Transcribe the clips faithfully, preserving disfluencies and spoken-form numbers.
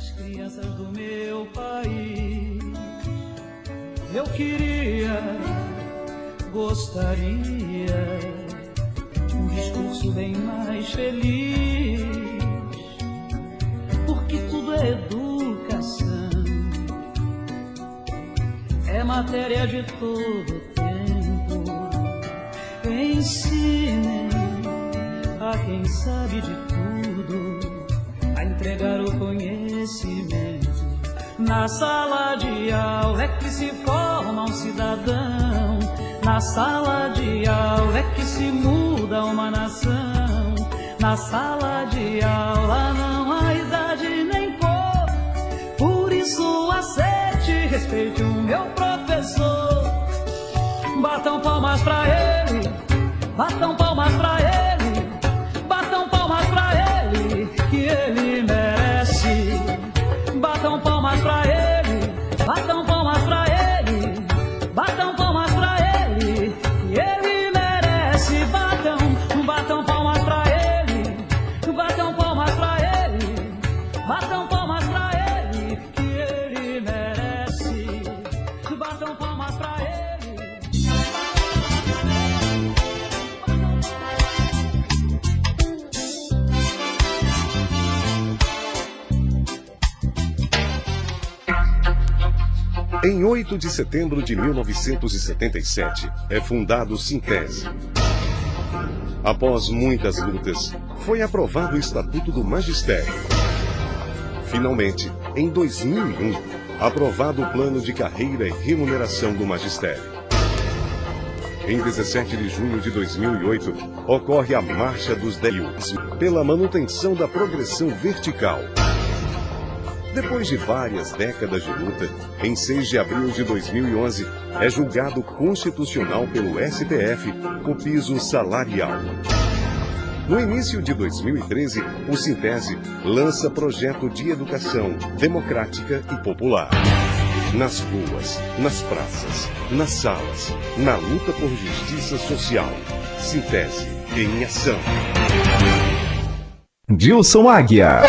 crianças do meu país. Eu queria, gostaria um discurso bem mais feliz, porque tudo é educação, é matéria de todo tempo. Ensinem a quem sabe de tudo a entregar o conhecimento. Na sala de aula é que se forma um cidadão, na sala de aula é que se muda uma nação. Na sala de aula não há idade nem cor, por isso aceite e respeite o meu professor. Batam palmas pra ele, batam palmas pra ele, batam palmas pra ele, que ele merece. Batam palmas pra ele, batam palmas pra ele, batam palmas pra ele, que ele merece. Batam, batam palmas pra ele, batam palmas pra ele, batam palmas pra ele, que ele merece. Batam palmas pra ele. Em oito de setembro de mil novecentos e setenta e sete, é fundado o Sintese. Após muitas lutas, foi aprovado o Estatuto do Magistério. Finalmente, em dois mil e um, aprovado o Plano de Carreira e Remuneração do Magistério. Em dezessete de junho de dois mil e oito, ocorre a Marcha dos dez pela manutenção da progressão vertical. Depois de várias décadas de luta, em seis de abril de dois mil e onze, é julgado constitucional pelo S T F o piso salarial. No início de dois mil e treze, o Sintese lança projeto de educação democrática e popular. Nas ruas, nas praças, nas salas, na luta por justiça social. Sintese em ação. Dilson Águia.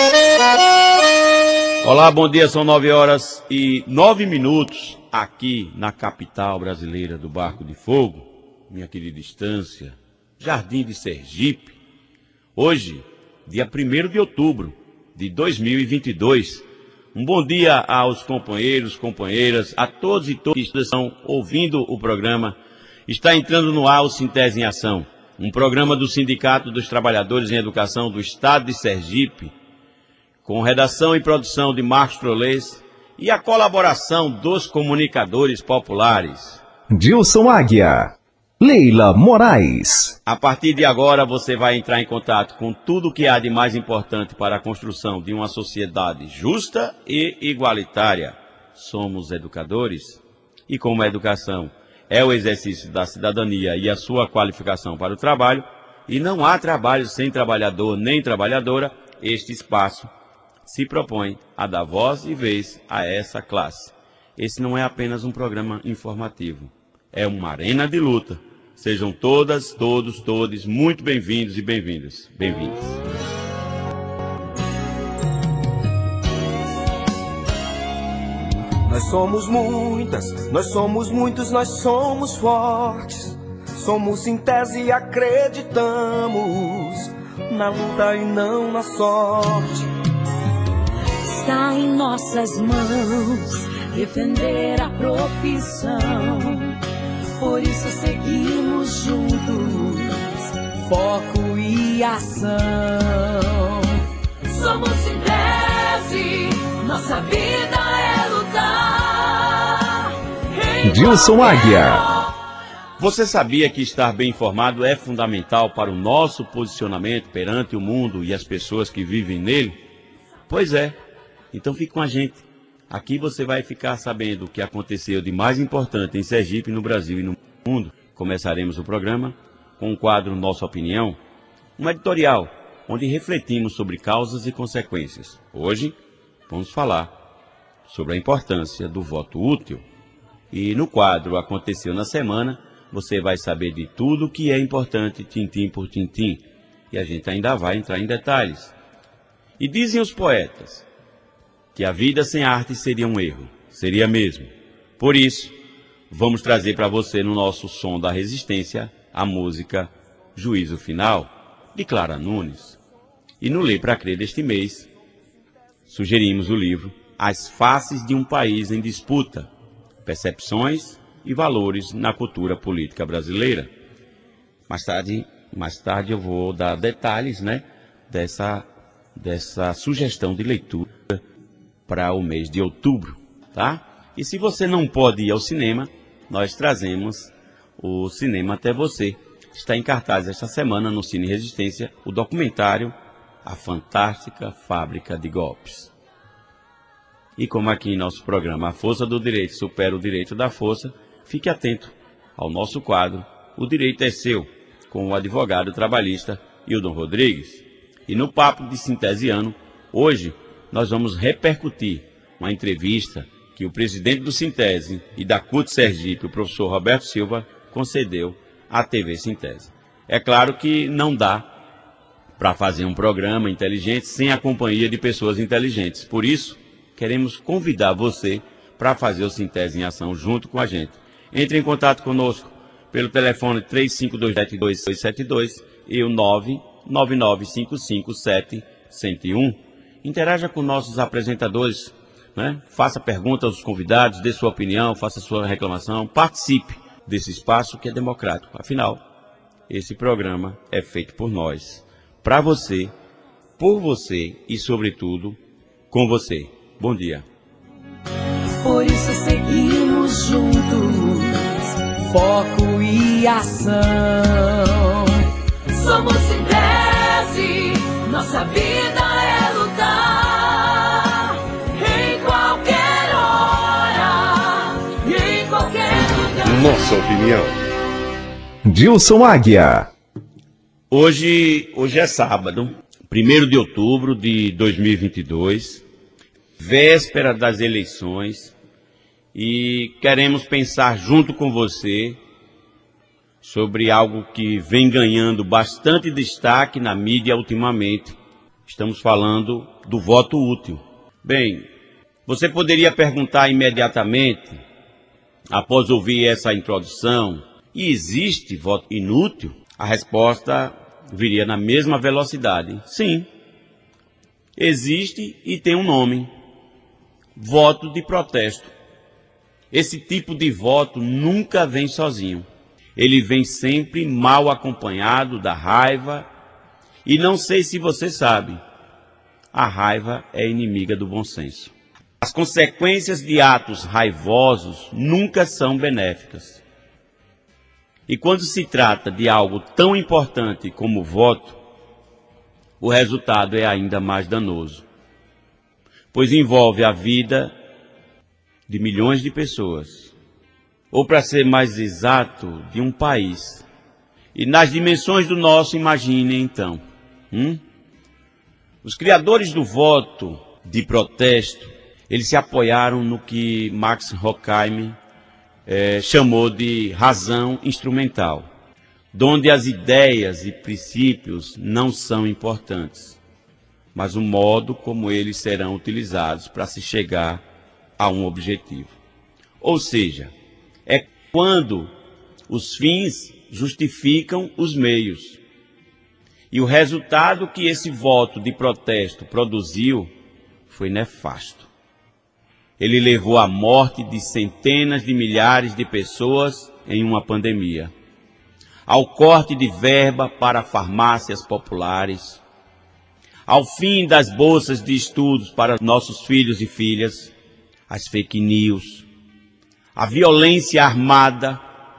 Olá, bom dia, são nove horas e nove minutos aqui na capital brasileira do Barco de Fogo, minha querida estância, Jardim de Sergipe. Hoje, dia primeiro de outubro de dois mil e vinte e dois, um bom dia aos companheiros, companheiras, a todos e todas que estão ouvindo o programa. Está entrando no ar o Sintese em Ação, um programa do Sindicato dos Trabalhadores em Educação do Estado de Sergipe, com redação e produção de Marcos Trolês e a colaboração dos comunicadores populares. Dilson Águia, Leila Moraes. A partir de agora você vai entrar em contato com tudo o que há de mais importante para a construção de uma sociedade justa e igualitária. Somos educadores e como a educação é o exercício da cidadania e a sua qualificação para o trabalho, e não há trabalho sem trabalhador nem trabalhadora, este espaço se propõe a dar voz e vez a essa classe. Esse não é apenas um programa informativo, é uma arena de luta. Sejam todas, todos, todes muito bem-vindos e bem-vindas. Bem-vindos. Nós somos muitas, nós somos muitos, nós somos fortes. Somos Sintese e acreditamos na luta e não na sorte. Está em nossas mãos defender a profissão, por isso seguimos juntos, foco e ação. Somos Sintese, nossa vida é lutar. Dilson Águia. Você sabia que estar bem informado é fundamental para o nosso posicionamento perante o mundo e as pessoas que vivem nele? Pois é. Então fique com a gente. Aqui você vai ficar sabendo o que aconteceu de mais importante em Sergipe, no Brasil e no mundo. Começaremos o programa com o quadro Nossa Opinião, um editorial onde refletimos sobre causas e consequências. Hoje vamos falar sobre a importância do voto útil. E no quadro Aconteceu na Semana, você vai saber de tudo o que é importante, tintim por tintim. E a gente ainda vai entrar em detalhes. E dizem os poetas: que a vida sem arte seria um erro. Seria mesmo. Por isso, vamos trazer para você no nosso Som da Resistência a música Juízo Final, de Clara Nunes. E no Lê Pra Crer deste mês, sugerimos o livro As Faces de um País em Disputa, Percepções e Valores na Cultura Política Brasileira. Mais tarde, mais tarde eu vou dar detalhes, né, dessa, dessa sugestão de leitura para o mês de outubro, tá? E se você não pode ir ao cinema, nós trazemos o cinema até você. Está em cartaz esta semana no Cine Resistência o documentário A Fantástica Fábrica de Golpes. E como aqui em nosso programa A Força do Direito supera o direito da força, fique atento ao nosso quadro O Direito é Seu, com o advogado trabalhista Hildon Rodrigues. E no Papo de Sintesiano, hoje nós vamos repercutir uma entrevista que o presidente do Sintese e da C U T Sergipe, o professor Roberto Silva, concedeu à T V Sintese. É claro que não dá para fazer um programa inteligente sem a companhia de pessoas inteligentes. Por isso, queremos convidar você para fazer o Sintese em Ação junto com a gente. Entre em contato conosco pelo telefone três cinco dois sete dois dois sete dois e o nove nove nove cinco cinco sete zero zero um. Interaja com nossos apresentadores, né? Faça perguntas aos convidados, dê sua opinião, faça sua reclamação, participe desse espaço que é democrático. Afinal, esse programa é feito por nós, para você, por você e, sobretudo, com você. Bom dia. Por isso seguimos juntos, foco e ação. Somos Sintese, nossa vida é lutar. Em qualquer hora, em qualquer lugar. Nossa opinião. Dilson Águia. Hoje, hoje é sábado, primeiro de outubro de dois mil e vinte e dois, véspera das eleições, e queremos pensar junto com você sobre algo que vem ganhando bastante destaque na mídia ultimamente. Estamos falando do voto útil. Bem, você poderia perguntar imediatamente, após ouvir essa introdução, e existe voto inútil? A resposta viria na mesma velocidade. Sim, existe e tem um nome: voto de protesto. Esse tipo de voto nunca vem sozinho. Ele vem sempre mal acompanhado da raiva. E não sei se você sabe, a raiva é inimiga do bom senso. As consequências de atos raivosos nunca são benéficas. E quando se trata de algo tão importante como o voto, o resultado é ainda mais danoso, pois envolve a vida de milhões de pessoas, ou, para ser mais exato, de um país. E nas dimensões do nosso, imaginem então, hum? os criadores do voto de protesto, eles se apoiaram no que Max Horkheim É, chamou de razão instrumental, donde as ideias e princípios não são importantes, mas o modo como eles serão utilizados para se chegar a um objetivo. Ou seja, é quando os fins justificam os meios. E o resultado que esse voto de protesto produziu foi nefasto. Ele levou à morte de centenas de milhares de pessoas em uma pandemia, ao corte de verba para farmácias populares, ao fim das bolsas de estudos para nossos filhos e filhas, as fake news, à violência armada,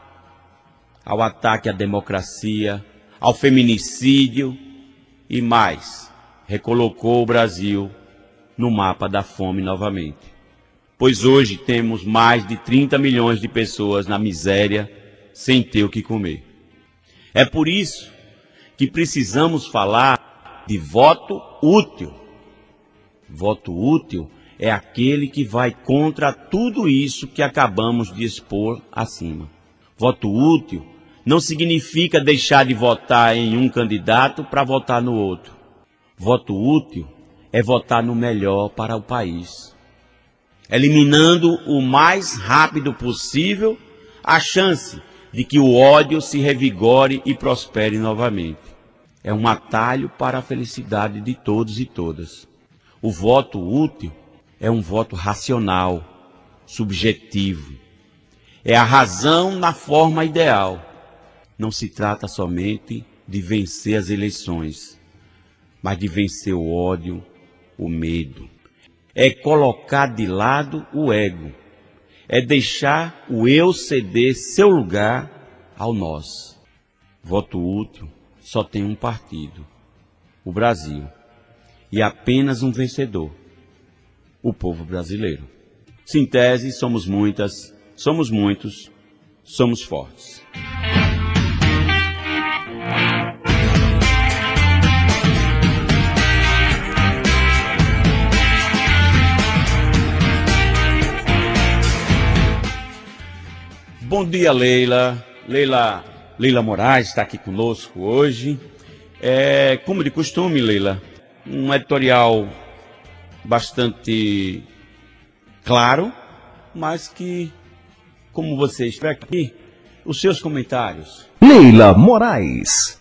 ao ataque à democracia, ao feminicídio e mais, recolocou o Brasil no mapa da fome novamente. Pois hoje temos mais de trinta milhões de pessoas na miséria, sem ter o que comer. É por isso que precisamos falar de voto útil. Voto útil é aquele que vai contra tudo isso que acabamos de expor acima. Voto útil não significa deixar de votar em um candidato para votar no outro. Voto útil é votar no melhor para o país, eliminando o mais rápido possível a chance de que o ódio se revigore e prospere novamente. É um atalho para a felicidade de todos e todas. O voto útil é um voto racional, subjetivo. É a razão na forma ideal. Não se trata somente de vencer as eleições, mas de vencer o ódio, o medo. É colocar de lado o ego. É deixar o eu ceder seu lugar ao nós. Voto útil só tem um partido, o Brasil, e apenas um vencedor, o povo brasileiro. Sintese, somos muitas, somos muitos, somos fortes. Bom dia, Leila. Leila, Leila Moraes está aqui conosco hoje. É, como de costume, Leila, um editorial bastante claro, mas que, como você espera aqui, os seus comentários. Leila Moraes.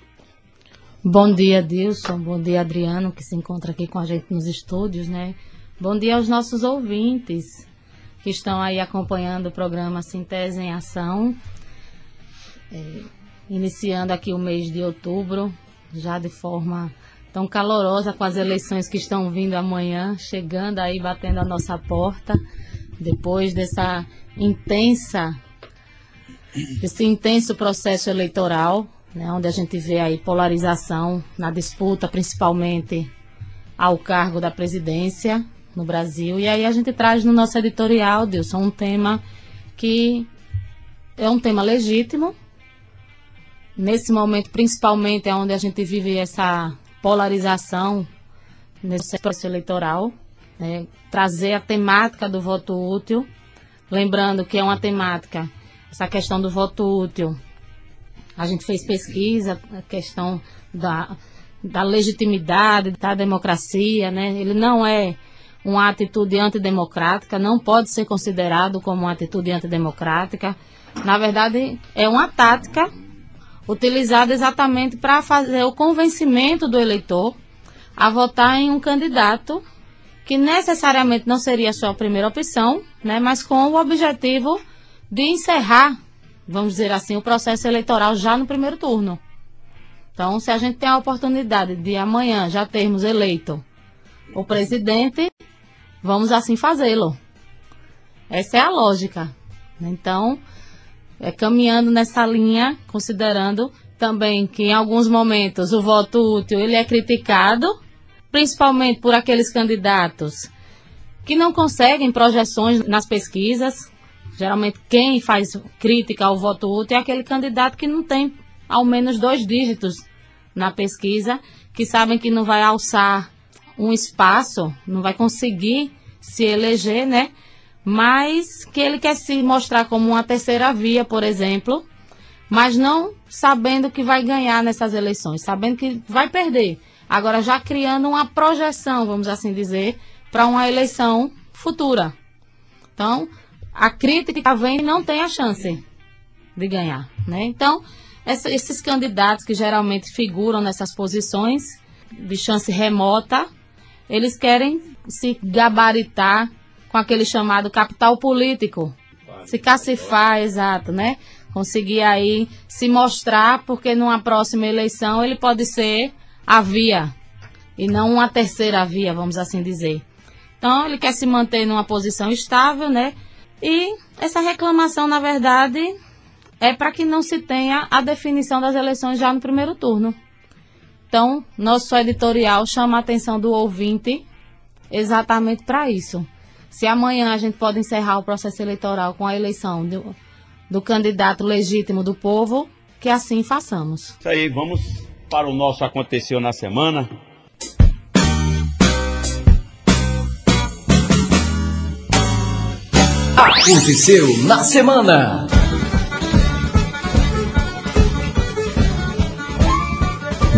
Bom dia, Dilson. Bom dia, Adriano, que se encontra aqui com a gente nos estúdios, né? Bom dia aos nossos ouvintes que estão aí acompanhando o programa Sintese em Ação, é, iniciando aqui o mês de outubro, já de forma tão calorosa, com as eleições que estão vindo amanhã, chegando aí, batendo a nossa porta, depois dessa intensa, desse intenso processo eleitoral, né, onde a gente vê aí polarização na disputa, principalmente ao cargo da presidência no Brasil. E aí a gente traz no nosso editorial, Dilson, um tema que é um tema legítimo. Nesse momento, principalmente, é onde a gente vive essa polarização nesse processo eleitoral, né? Trazer a temática do voto útil, lembrando que é uma temática, essa questão do voto útil, a gente fez pesquisa, a questão da, da legitimidade, da democracia, né? Ele não é uma atitude antidemocrática, não pode ser considerado como uma atitude antidemocrática. Na verdade, é uma tática utilizada exatamente para fazer o convencimento do eleitor a votar em um candidato que necessariamente não seria a sua primeira opção, né, mas com o objetivo de encerrar, vamos dizer assim, o processo eleitoral já no primeiro turno. Então, se a gente tem a oportunidade de amanhã já termos eleito o presidente, vamos assim fazê-lo. Essa é a lógica. Então, é, caminhando nessa linha, considerando também que em alguns momentos o voto útil ele é criticado, principalmente por aqueles candidatos que não conseguem projeções nas pesquisas. Geralmente quem faz crítica ao voto útil é aquele candidato que não tem ao menos dois dígitos na pesquisa, que sabem que não vai alçar um espaço, não vai conseguir se eleger, né? Mas que ele quer se mostrar como uma terceira via, por exemplo, mas não sabendo que vai ganhar nessas eleições, sabendo que vai perder. Agora já criando uma projeção, vamos assim dizer, para uma eleição futura. Então, a crítica vem e não tem a chance de ganhar, né? Então, essa, esses candidatos que geralmente figuram nessas posições de chance remota, eles querem se gabaritar com aquele chamado capital político, se cacifar, exato, né? Conseguir aí se mostrar, porque numa próxima eleição ele pode ser a via e não uma terceira via, vamos assim dizer. Então ele quer se manter numa posição estável, né? E essa reclamação, na verdade, é para que não se tenha a definição das eleições já no primeiro turno. Então, nosso editorial chama a atenção do ouvinte exatamente para isso. Se amanhã a gente pode encerrar o processo eleitoral com a eleição do, do candidato legítimo do povo, que assim façamos. Isso aí, vamos para o nosso Aconteceu na Semana. Aconteceu na Semana.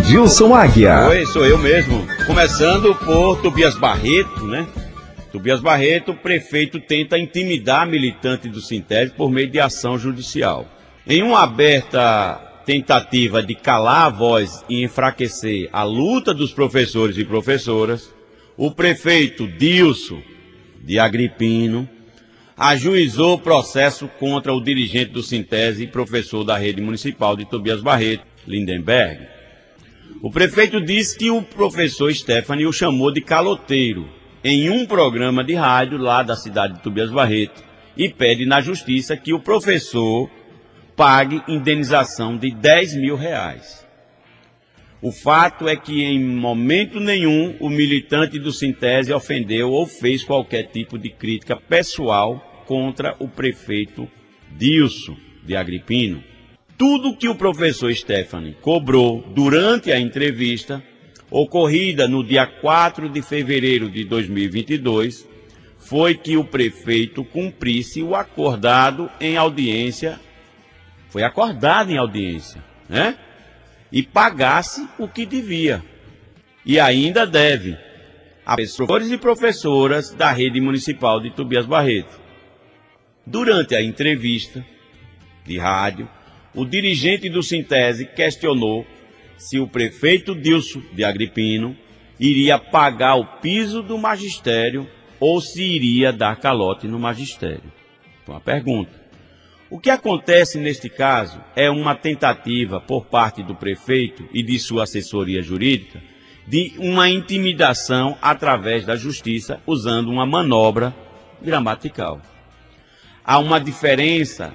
Edilson Águia. Oi, sou eu mesmo. Começando por Tobias Barreto, né? Tobias Barreto, o prefeito tenta intimidar militante do Sintese por meio de ação judicial. Em uma aberta tentativa de calar a voz e enfraquecer a luta dos professores e professoras, o prefeito Dilson de Agripino ajuizou o processo contra o dirigente do Sintese e professor da rede municipal de Tobias Barreto, Lindenberg. O prefeito disse que o professor Stephanie o chamou de caloteiro em um programa de rádio lá da cidade de Tobias Barreto e pede na justiça que o professor pague indenização de dez mil reais. O fato é que em momento nenhum o militante do Sintese ofendeu ou fez qualquer tipo de crítica pessoal contra o prefeito Dilson de Agripino. Tudo que o professor Stephanie cobrou durante a entrevista, ocorrida no dia quatro de fevereiro de dois mil e vinte e dois, foi que o prefeito cumprisse o acordado em audiência, foi acordado em audiência, né? E pagasse o que devia. E ainda deve a professores e professoras da rede municipal de Tobias Barreto. Durante a entrevista de rádio, o dirigente do Sintese questionou se o prefeito Dilson de Agripino iria pagar o piso do magistério ou se iria dar calote no magistério. Então, a pergunta: o que acontece neste caso é uma tentativa por parte do prefeito e de sua assessoria jurídica de uma intimidação através da justiça usando uma manobra gramatical. Há uma diferença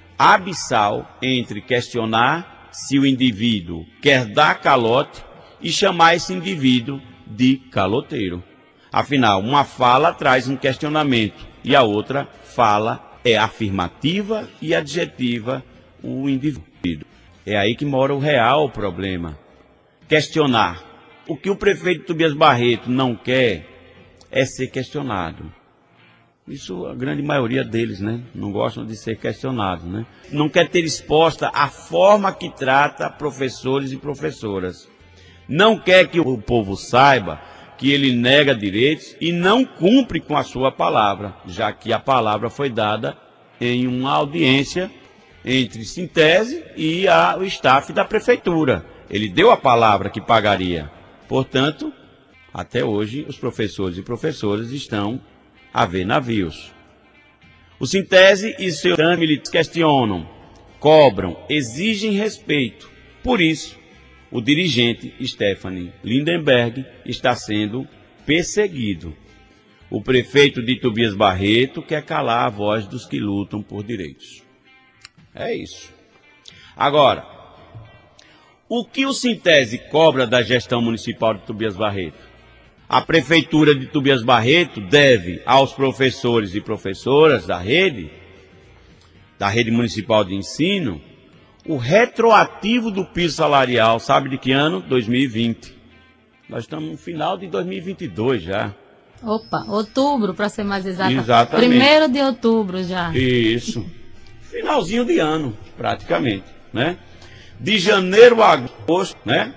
abissal entre questionar se o indivíduo quer dar calote e chamar esse indivíduo de caloteiro. Afinal, uma fala traz um questionamento e a outra fala é afirmativa e adjetiva o indivíduo. É aí que mora o real problema. Questionar. O que o prefeito Tobias Barreto não quer é ser questionado. Isso a grande maioria deles, né? Não gostam de ser questionados, né? Não quer ter exposta a forma que trata professores e professoras. Não quer que o povo saiba que ele nega direitos e não cumpre com a sua palavra, já que a palavra foi dada em uma audiência entre Sintese e a, o staff da prefeitura. Ele deu a palavra que pagaria. Portanto, até hoje, os professores e professoras estão a ver navios. O Sintese e seus militantes questionam, cobram, exigem respeito. Por isso, o dirigente Stephanie Lindenberg está sendo perseguido. O prefeito de Tobias Barreto quer calar a voz dos que lutam por direitos. É isso. Agora, o que o Sintese cobra da gestão municipal de Tobias Barreto? A prefeitura de Tobias Barreto deve aos professores e professoras da rede, da rede municipal de ensino, o retroativo do piso salarial, sabe de que ano? dois mil e vinte. Nós estamos no final de dois mil e vinte e dois já. Opa, outubro, para ser mais exato. Exatamente. Primeiro de outubro já. Isso. Finalzinho de ano, praticamente, né? De janeiro a agosto, né?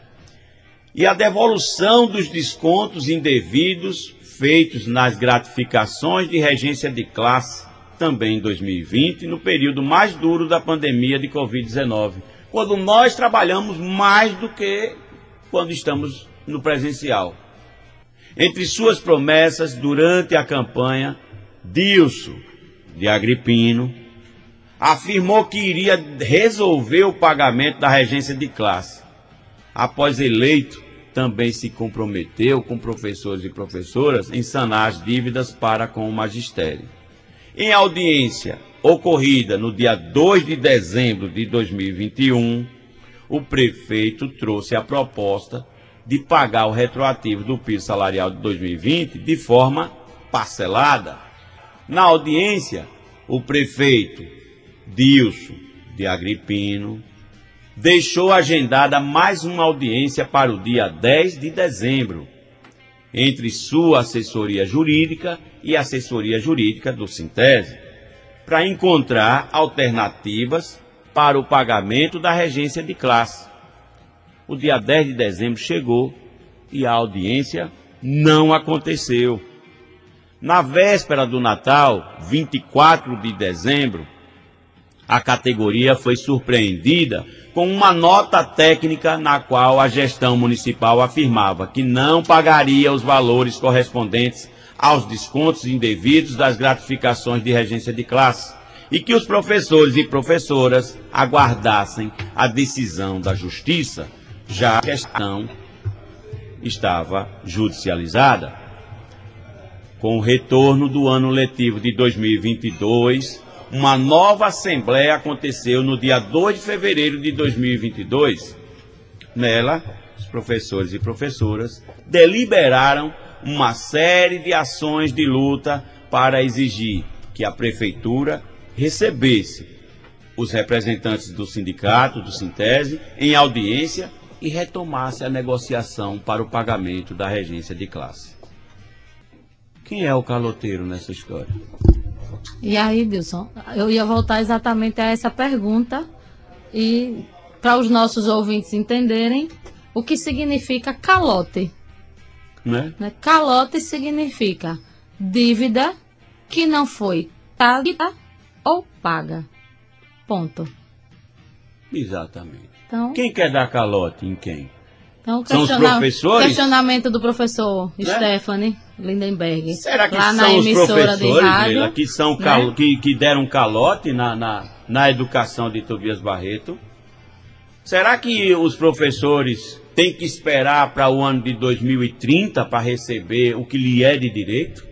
E a devolução dos descontos indevidos feitos nas gratificações de regência de classe, também em dois mil e vinte, no período mais duro da pandemia de covid dezenove, quando nós trabalhamos mais do que quando estamos no presencial. Entre suas promessas durante a campanha, Dilson de Agripino afirmou que iria resolver o pagamento da regência de classe. Após eleito, também se comprometeu com professores e professoras em sanar as dívidas para com o magistério. Em audiência ocorrida no dia dois de dezembro de dois mil e vinte e um, o prefeito trouxe a proposta de pagar o retroativo do piso salarial de dois mil e vinte de forma parcelada. Na audiência, o prefeito Dilson de Agripino deixou agendada mais uma audiência para o dia dez de dezembro, entre sua assessoria jurídica e a assessoria jurídica do Sintese, para encontrar alternativas para o pagamento da regência de classe. O dia dez de dezembro chegou e a audiência não aconteceu. Na véspera do Natal, vinte e quatro de dezembro, a categoria foi surpreendida com uma nota técnica na qual a gestão municipal afirmava que não pagaria os valores correspondentes aos descontos indevidos das gratificações de regência de classe e que os professores e professoras aguardassem a decisão da Justiça, já a questão estava judicializada. Com o retorno do ano letivo de dois mil e vinte e dois, uma nova assembleia aconteceu no dia dois de fevereiro de dois mil e vinte e dois. Nela, os professores e professoras deliberaram uma série de ações de luta para exigir que a prefeitura recebesse os representantes do sindicato, do Sintese, em audiência e retomasse a negociação para o pagamento da regência de classe. Quem é o caloteiro nessa história? E aí, Dilson, eu ia voltar exatamente a essa pergunta e para os nossos ouvintes entenderem o que significa calote. Né? Né? Calote significa dívida que não foi paga ou paga. Ponto. Exatamente. Então, quem quer dar calote em quem? Então, são os questiona professores? Questionamento do professor Né? Stephanie Lindenberg. Será que lá são na os emissora de professores rádio, Leila, que, são né? cal... que, que deram calote na, na, na educação de Tobias Barreto? Será que os professores têm que esperar para o ano de dois mil e trinta para receber o que lhe é de direito?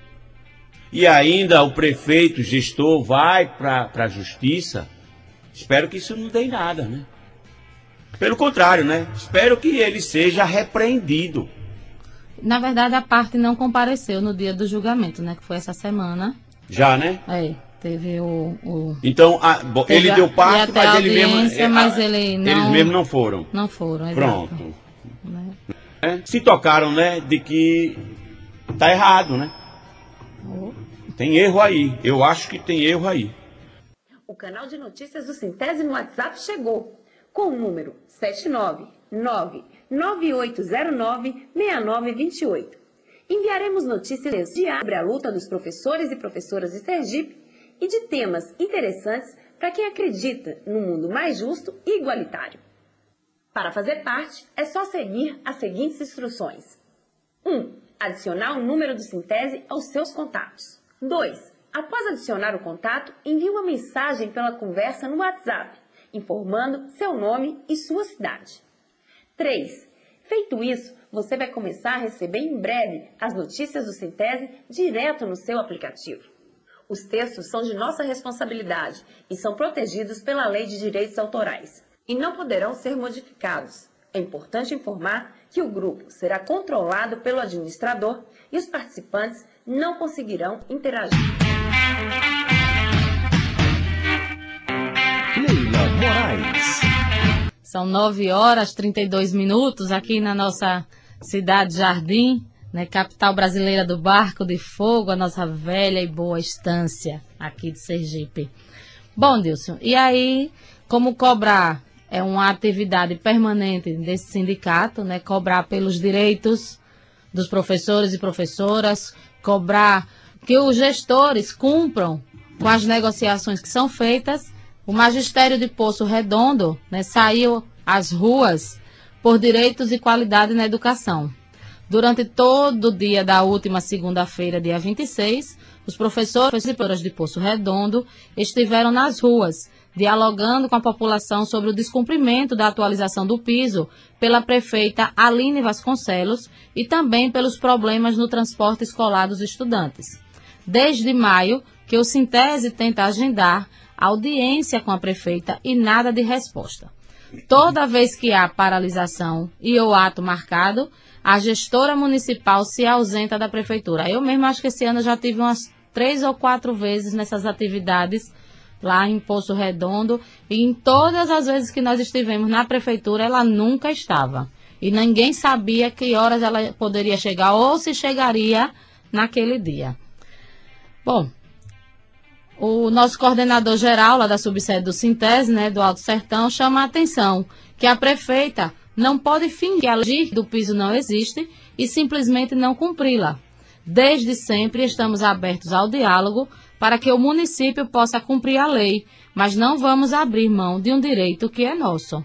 E ainda o prefeito, gestor, vai para a justiça? Espero que isso não dê nada, né? Pelo contrário, né? Espero que ele seja repreendido. Na verdade, a parte não compareceu no dia do julgamento, né? Que foi essa semana. Já, né? É, teve o... o então, a, bom, teve ele deu parte, mas ele mesmo... É, mas ele não, eles mesmos não foram. Não foram, exato. Pronto. Né? É, se tocaram, né, de que tá errado, né? Oh. Tem erro aí. Eu acho que tem erro aí. O canal de notícias do Sintese no WhatsApp chegou com o número sete nove nove nove oito zero nove seis nove dois oito. Enviaremos notícias diárias sobre a luta dos professores e professoras de Sergipe e de temas interessantes para quem acredita num mundo mais justo e igualitário. Para fazer parte, é só seguir as seguintes instruções. um. Adicionar o número do Sintese aos seus contatos. dois. Após adicionar o contato, envie uma mensagem pela conversa no WhatsApp, informando seu nome e sua cidade. três. Feito isso, você vai começar a receber em breve as notícias do Sintese direto no seu aplicativo. Os textos são de nossa responsabilidade e são protegidos pela Lei de Direitos Autorais e não poderão ser modificados. É importante informar que o grupo será controlado pelo administrador e os participantes não conseguirão interagir. Leila Moraes. São nove horas e trinta e dois minutos aqui na nossa cidade Jardim, né, capital brasileira do Barco de Fogo, a nossa velha e boa estância aqui de Sergipe. Bom, Dilson, e aí, como cobrar é uma atividade permanente desse sindicato, né, cobrar pelos direitos dos professores e professoras, cobrar que os gestores cumpram com as negociações que são feitas. O Magistério de Poço Redondo, né, saiu às ruas por direitos e qualidade na educação. Durante todo o dia da última segunda-feira, dia vinte e seis, os professores e professoras de Poço Redondo estiveram nas ruas, dialogando com a população sobre o descumprimento da atualização do piso pela prefeita Aline Vasconcelos e também pelos problemas no transporte escolar dos estudantes. Desde maio, que o Sintese tenta agendar audiência com a prefeita e nada de resposta. Toda vez que há paralisação e ou ato marcado, a gestora municipal se ausenta da prefeitura. Eu mesmo acho que esse ano já tive umas três ou quatro vezes nessas atividades lá em Poço Redondo, e em todas as vezes que nós estivemos na prefeitura, ela nunca estava. E ninguém sabia que horas ela poderia chegar ou se chegaria naquele dia. Bom, o nosso coordenador geral lá da subsede do Sintese, né, do Alto Sertão, chama a atenção que a prefeita não pode fingir que a lei do piso não existe e simplesmente não cumpri-la. Desde sempre estamos abertos ao diálogo para que o município possa cumprir a lei, mas não vamos abrir mão de um direito que é nosso.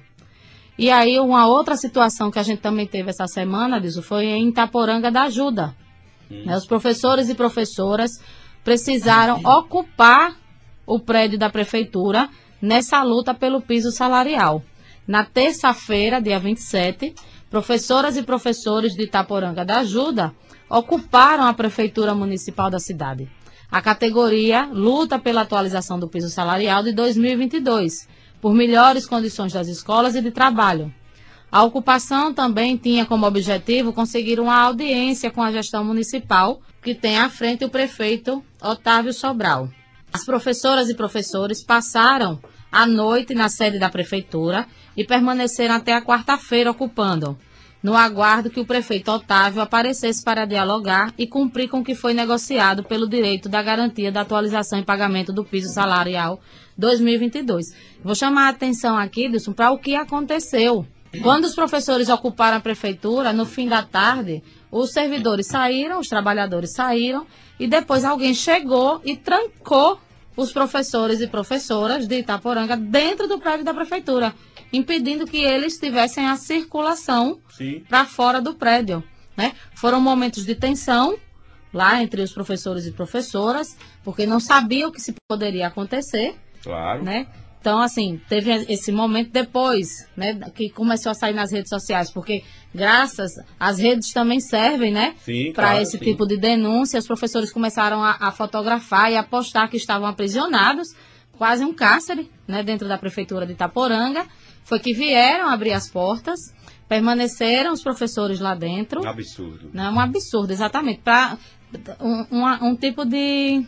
E aí uma outra situação que a gente também teve essa semana, Dilson, foi em Itaporanga da Ajuda. Hum. Né, os professores e professoras precisaram hum. ocupar o prédio da prefeitura nessa luta pelo piso salarial. Na terça-feira, dia vinte e sete, professoras e professores de Itaporanga da Ajuda ocuparam a prefeitura municipal da cidade. A categoria luta pela atualização do piso salarial de dois mil e vinte e dois, por melhores condições das escolas e de trabalho. A ocupação também tinha como objetivo conseguir uma audiência com a gestão municipal, que tem à frente o prefeito Otávio Sobral. As professoras e professores passaram a noite na sede da prefeitura e permaneceram até a quarta-feira ocupando, no aguardo que o prefeito Otávio aparecesse para dialogar e cumprir com o que foi negociado pelo direito da garantia da atualização e pagamento do piso salarial dois mil e vinte e dois. Vou chamar a atenção aqui, Dilson, para o que aconteceu. Quando os professores ocuparam a prefeitura, no fim da tarde, os servidores saíram, os trabalhadores saíram, e depois alguém chegou e trancou os professores e professoras de Itaporanga dentro do prédio da prefeitura, impedindo que eles tivessem a circulação para fora do prédio, né? Foram momentos de tensão lá entre os professores e professoras, porque não sabiam o que se poderia acontecer. Claro. Né? Então, assim, teve esse momento depois, né, que começou a sair nas redes sociais, porque graças às redes também servem, né, para claro, esse sim. tipo de denúncia. Os professores começaram a, a fotografar e a postar que estavam aprisionados, quase um cárcere, né, dentro da prefeitura de Itaporanga. Foi que vieram abrir as portas, permaneceram os professores lá dentro. Um absurdo. Né, um absurdo, exatamente, para um, um, um tipo de,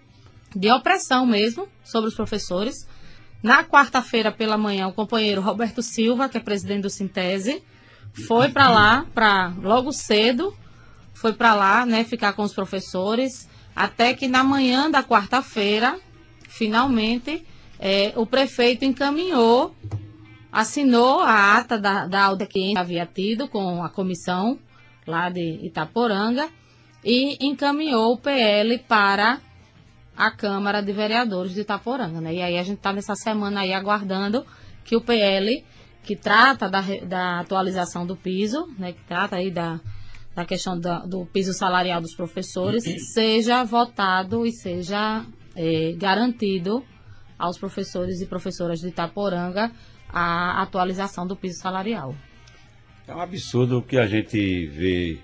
de opressão mesmo sobre os professores. Na quarta-feira pela manhã, o companheiro Roberto Silva, que é presidente do Sintese, foi para lá, para logo cedo, foi para lá, né, ficar com os professores, até que na manhã da quarta-feira, finalmente, é, o prefeito encaminhou, assinou a ata da, da audiência que havia tido com a comissão lá de Itaporanga e encaminhou o P L para a Câmara de Vereadores de Itaporanga, né? E aí a gente está nessa semana aí aguardando que o P L, que trata da, da atualização do piso, né? Que trata aí da, da questão da, do piso salarial dos professores, seja votado e seja é, garantido aos professores e professoras de Itaporanga a atualização do piso salarial. É um absurdo o que a gente vê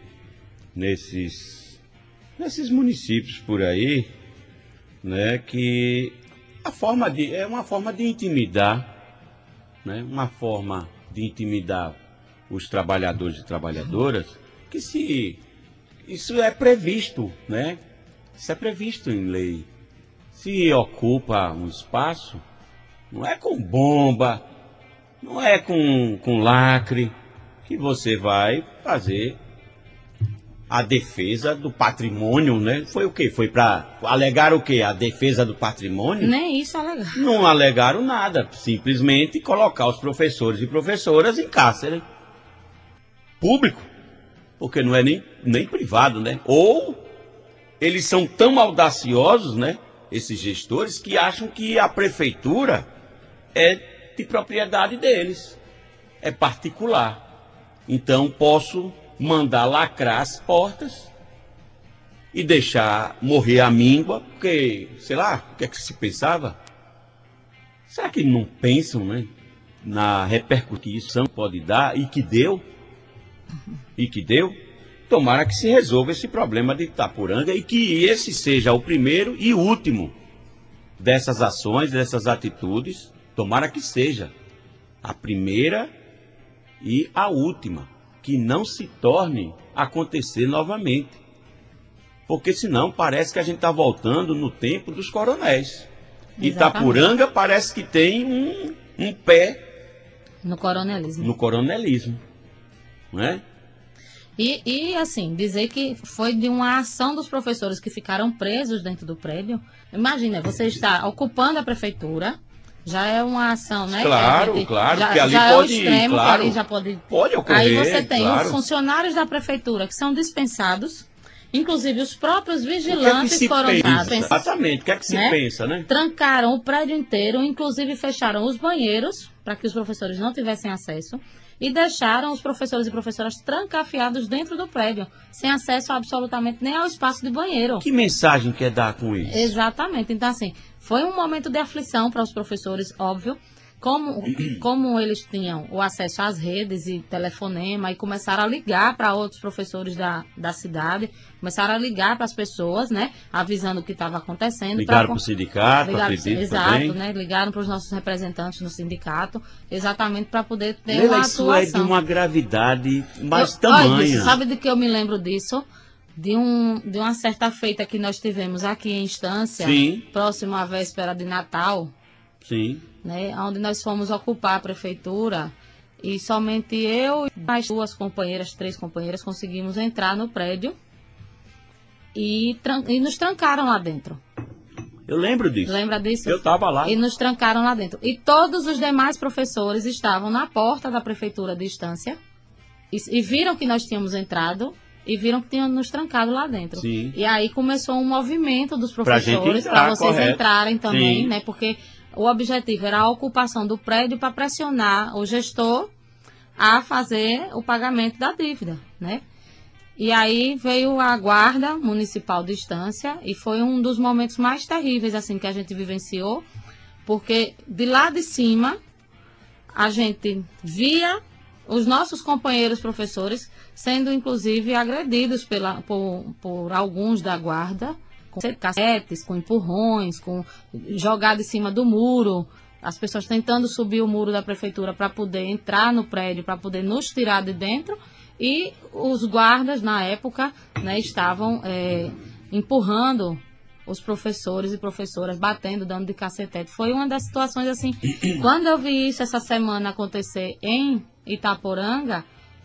nesses, nesses municípios por aí, né, que a forma de, é uma forma de intimidar, né, uma forma de intimidar os trabalhadores e trabalhadoras, que se isso é previsto, né, isso é previsto em lei. Se ocupa um espaço, não é com bomba, não é com, com lacre, que você vai fazer a defesa do patrimônio, né? Foi o quê? Foi para alegar o quê? A defesa do patrimônio? Nem isso alegaram. Não alegaram nada, simplesmente colocar os professores e professoras em cárcere público, porque não é nem, nem privado, né? Ou eles são tão audaciosos, né? Esses gestores, que acham que a prefeitura é de propriedade deles, é particular. Então posso mandar lacrar as portas e deixar morrer a míngua, porque, sei lá, o que é que se pensava? Será que não pensam, né, na repercussão que isso pode dar e que deu? E que deu? Tomara que se resolva esse problema de Itaporanga e que esse seja o primeiro e último dessas ações, dessas atitudes. Tomara que seja a primeira e a última, que não se torne a acontecer novamente. Porque senão parece que a gente está voltando no tempo dos coronéis. Exatamente. Itaporanga parece que tem um, um pé no coronelismo. No coronelismo, não é? E, e, assim, dizer que foi de uma ação dos professores que ficaram presos dentro do prédio. Imagina, você está ocupando a prefeitura, Já é uma ação, né? Claro, gente, claro, já, porque ali já pode, é o extremo, claro, que ali já pode... pode ocorrer. Aí você tem claro. os funcionários da prefeitura que são dispensados, inclusive os próprios O que é que vigilantes se foram pensa? dados. Exatamente, o que é que se né? pensa, né? Trancaram o prédio inteiro, inclusive fecharam os banheiros para que os professores não tivessem acesso e deixaram os professores e professoras trancafiados dentro do prédio, sem acesso absolutamente nem ao espaço de banheiro. Que mensagem quer dar com isso? Exatamente. Então, assim, foi um momento de aflição para os professores, óbvio. Como, como eles tinham o acesso às redes e telefonema e começaram a ligar para outros professores da, da cidade, começaram a ligar para as pessoas, né, avisando o que estava acontecendo. Ligaram para o sindicato, ligaram, acredito exato, também. né, ligaram para os nossos representantes no sindicato, exatamente para poder ter Leila, uma isso atuação. é de uma gravidade mais eu, tamanha. Olha, sabe de que eu me lembro disso? De, um, de uma certa feita que nós tivemos aqui em Estância, Sim. próximo à véspera de Natal. Sim. Né, onde nós fomos ocupar a prefeitura e somente eu e mais duas companheiras, três companheiras, conseguimos entrar no prédio e, e nos trancaram lá dentro. Eu lembro disso. Lembra disso? Eu estava lá. E nos trancaram lá dentro. E todos os demais professores estavam na porta da prefeitura de Estância e, e viram que nós tínhamos entrado e viram que tinham nos trancado lá dentro. Sim. E aí começou um movimento dos professores para vocês correto. entrarem também, Sim. né? Porque o objetivo era a ocupação do prédio para pressionar o gestor a fazer o pagamento da dívida, né? E aí veio a guarda municipal de Estância e foi um dos momentos mais terríveis assim que a gente vivenciou, porque de lá de cima a gente via os nossos companheiros professores sendo inclusive agredidos pela, por, por alguns da guarda, com cacetes, com empurrões, com jogado em cima do muro, as pessoas tentando subir o muro da prefeitura para poder entrar no prédio, para poder nos tirar de dentro, e os guardas, na época, né, estavam é, empurrando os professores e professoras, batendo, dando de cacetete. Foi uma das situações assim, quando eu vi isso essa semana acontecer em Itaporanga,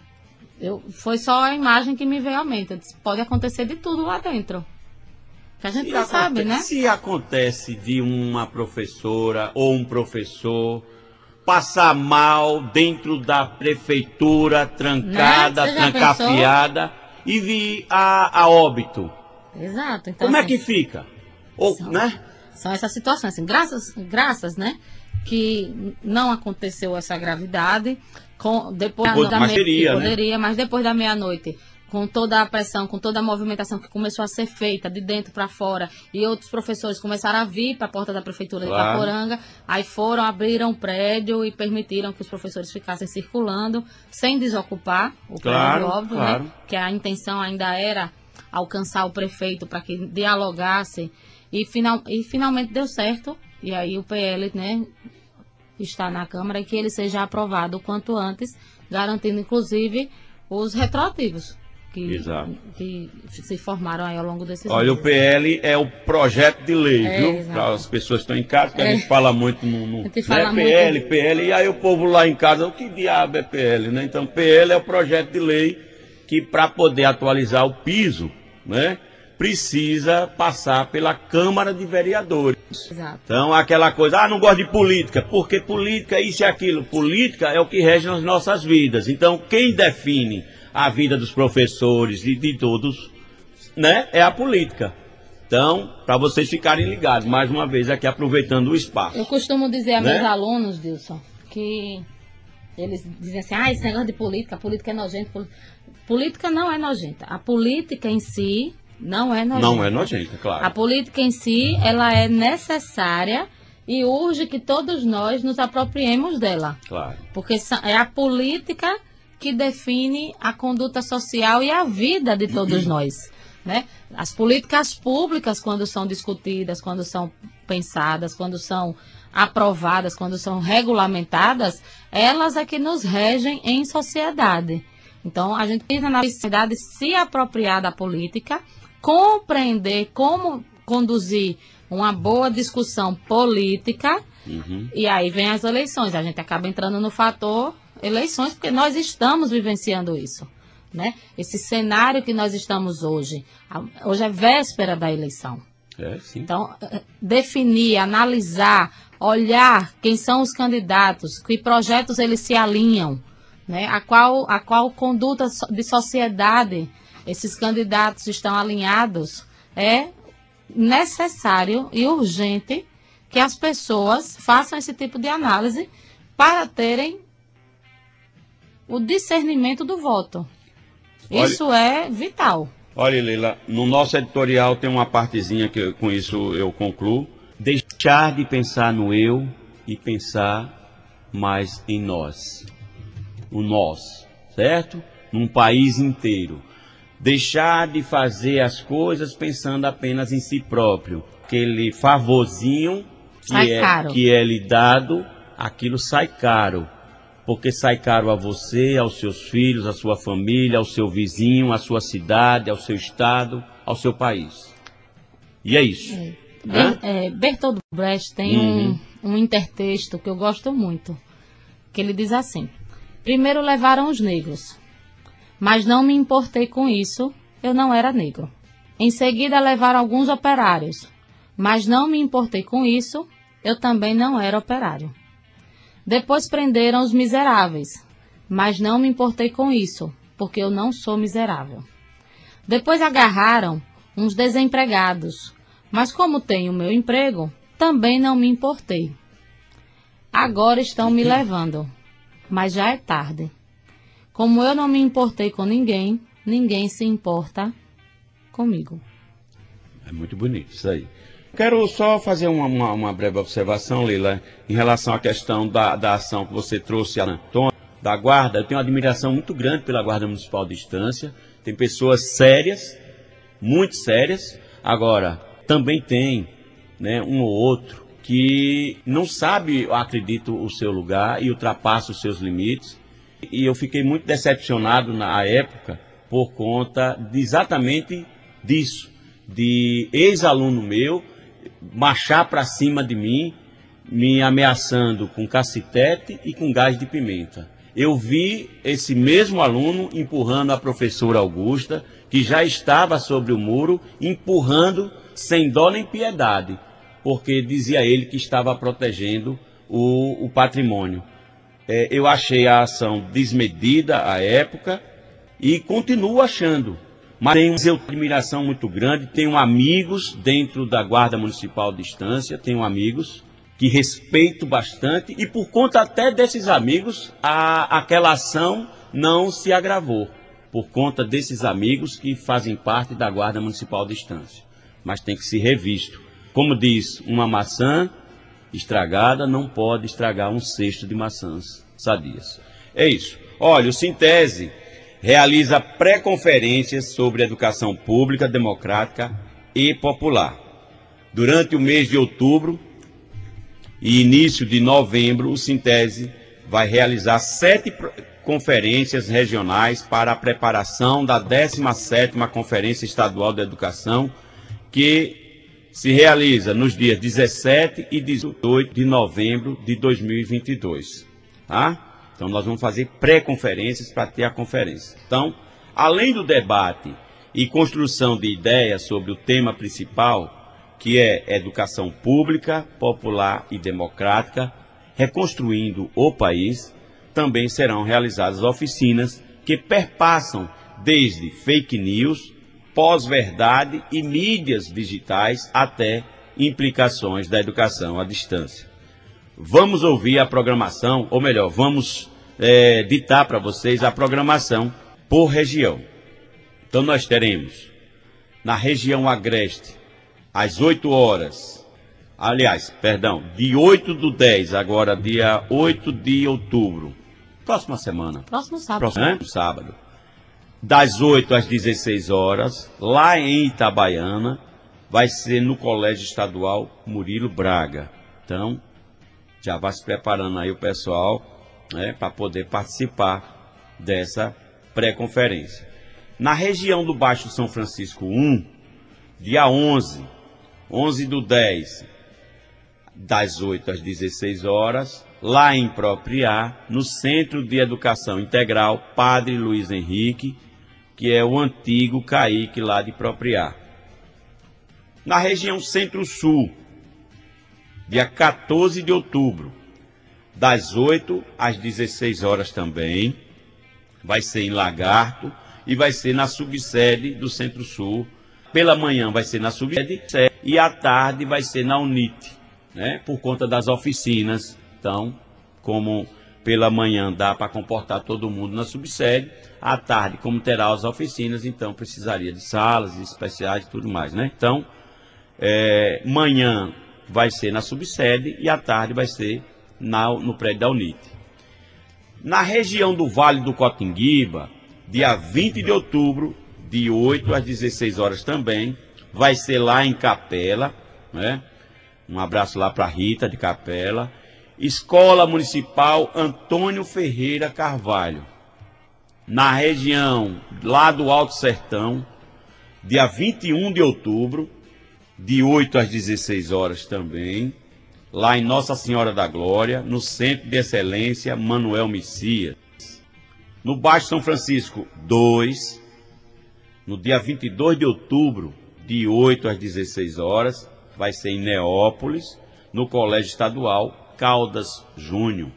eu, foi só a imagem que me veio à mente. Eu disse, pode acontecer de tudo lá dentro. Que a gente não sabe, né? Se acontece de uma professora ou um professor passar mal dentro da prefeitura, trancada, né? trancafiada, e vir a, a óbito. Exato. Então, como assim, é que fica? Ou, são, né? são essas situações. Assim, graças, graças, né? Que não aconteceu essa gravidade. Com, depois, depois da mas meia, seria, poderia, né? mas depois da meia-noite, com toda a pressão, com toda a movimentação que começou a ser feita de dentro para fora, e outros professores começaram a vir para a porta da prefeitura claro. de Itaporanga, aí foram, abriram o prédio e permitiram que os professores ficassem circulando, sem desocupar o claro, prédio, óbvio, claro. né? Que a intenção ainda era alcançar o prefeito para que dialogasse, e, final, e finalmente deu certo, e aí o P L, né, está na Câmara, e que ele seja aprovado o quanto antes, garantindo inclusive os retroativos. Que, que se formaram aí ao longo desses Olha, meses. o P L é o projeto de lei, é, viu? Para as pessoas que estão em casa, que é. a gente fala muito no, no gente fala né? P L, muito... P L, e aí o povo lá em casa, o que diabo é P L, né? Então, P L é o projeto de lei que, para poder atualizar o piso, né, precisa passar pela Câmara de Vereadores. Exato. Então, aquela coisa, ah, não gosto de política, porque política, isso e aquilo. Política é o que rege nas nossas vidas. Então, quem define a vida dos professores e de todos, né, é a política. Então, para vocês ficarem ligados, mais uma vez aqui aproveitando o espaço. Eu costumo dizer a né? meus alunos, Dilson, que eles dizem assim, ah, esse negócio de política, a política é nojenta. Política não é nojenta. A política em si não é nojenta. Não é nojenta, claro. A política em si, ela é necessária e urge que todos nós nos apropriemos dela. Claro. Porque é a política que define a conduta social e a vida de todos nós, né? As políticas públicas, quando são discutidas, quando são pensadas, quando são aprovadas, quando são regulamentadas, elas é que nos regem em sociedade. Então, a gente precisa na sociedade se apropriar da política, compreender como conduzir uma boa discussão política, uhum. E aí vem as eleições. A gente acaba entrando no fator eleições, porque nós estamos vivenciando isso, né? Esse cenário que nós estamos hoje. Hoje é véspera da eleição. É, sim. Então, definir, analisar olhar quem são os candidatos, que projetos eles se alinham, né? A qual, a qual conduta de sociedade esses candidatos estão alinhados, é necessário e urgente que as pessoas façam esse tipo de análise para terem o discernimento do voto. Olha, isso é vital. Olha, Leila, no nosso editorial tem uma partezinha que com isso eu concluo. Deixar de pensar no eu e pensar mais em nós. O nós, certo? Num país inteiro. Deixar de fazer as coisas pensando apenas em si próprio. Aquele favorzinho que é, que é lhe dado, aquilo sai caro. Porque sai caro a você, aos seus filhos, à sua família, ao seu vizinho, à sua cidade, ao seu estado, ao seu país. E é isso. É. Ber, é, Bertolt Brecht tem uhum. um, um intertexto que eu gosto muito, que ele diz assim: primeiro levaram os negros, mas não me importei com isso, eu não era negro. Em seguida levaram alguns operários, mas não me importei com isso, eu também não era operário. Depois prenderam os miseráveis, mas não me importei com isso, porque eu não sou miserável. Depois agarraram uns desempregados, mas como tenho meu emprego, também não me importei. Agora estão me levando, mas já é tarde. Como eu não me importei com ninguém, ninguém se importa comigo. É muito bonito isso aí. Quero só fazer uma, uma, uma breve observação, Leila, em relação à questão da, da ação que você trouxe, Antônio, da Guarda. Eu tenho uma admiração muito grande pela Guarda Municipal de Estância. Tem pessoas sérias, muito sérias. Agora, também tem, né, um ou outro que não sabe, acredito, o seu lugar e ultrapassa os seus limites. E eu fiquei muito decepcionado na época por conta de exatamente disso, de ex-aluno meu marchar para cima de mim, me ameaçando com cacetete e com gás de pimenta. Eu vi esse mesmo aluno empurrando a professora Augusta, que já estava sobre o muro, empurrando sem dó nem piedade, porque dizia ele que estava protegendo o, o patrimônio. É, eu achei a ação desmedida à época e continuo achando. Mas tenho uma admiração muito grande, tenho amigos dentro da Guarda Municipal de Estância, tenho amigos que respeito bastante e por conta até desses amigos, a, aquela ação não se agravou. Por conta desses amigos que fazem parte da Guarda Municipal de Estância. Mas tem que ser revisto. Como diz, uma maçã estragada não pode estragar um cesto de maçãs sadias. É isso. Olha, o Sintese realiza pré-conferências sobre educação pública, democrática e popular. Durante o mês de outubro e início de novembro, o Sintese vai realizar sete conferências regionais para a preparação da décima sétima Conferência Estadual de Educação, que se realiza nos dias dezessete e dezoito de novembro de dois mil e vinte e dois. Tá? Então, nós vamos fazer pré-conferências para ter a conferência. Então, além do debate e construção de ideias sobre o tema principal, que é educação pública, popular e democrática, reconstruindo o país, também serão realizadas oficinas que perpassam desde fake news, pós-verdade e mídias digitais até implicações da educação à distância. Vamos ouvir a programação, ou melhor, vamos é, ditar para vocês a programação por região. Então nós teremos na região agreste, às oito horas, aliás, perdão, de oito do dez, agora dia oito de outubro, próxima semana. Próximo sábado. Próximo né? sábado. Das oito às dezesseis horas, lá em Itabaiana, vai ser no Colégio Estadual Murilo Braga. Então, já vai se preparando aí o pessoal, né, para poder participar dessa pré-conferência. Na região do Baixo São Francisco um, dia onze, onze do dez, das oito às dezesseis horas, lá em Propriá, no Centro de Educação Integral Padre Luiz Henrique, que é o antigo CAIC lá de Propriá. Na região Centro-Sul, dia quatorze de outubro, das oito às dezesseis horas também. Vai ser em Lagarto e vai ser na subsede do Centro-Sul. Pela manhã vai ser na subsede e à tarde vai ser na UNIT, né? Por conta das oficinas. Então, como pela manhã dá para comportar todo mundo na subsede, à tarde, como terá as oficinas, então precisaria de salas especiais e tudo mais, né? Então, é, manhã vai ser na subsede e à tarde vai ser na, no prédio da UNIT. Na região do Vale do Cotinguiba, dia vinte de outubro, de oito às dezesseis horas também, vai ser lá em Capela, né? Um abraço lá para Rita de Capela. Escola Municipal Antônio Ferreira Carvalho. Na região lá do Alto Sertão, dia vinte e um de outubro, de oito às dezesseis horas também, lá em Nossa Senhora da Glória, no Centro de Excelência Manuel Messias. No Baixo São Francisco, dois, no dia vinte e dois de outubro, de oito às dezesseis horas, vai ser em Neópolis, no Colégio Estadual Caldas Júnior.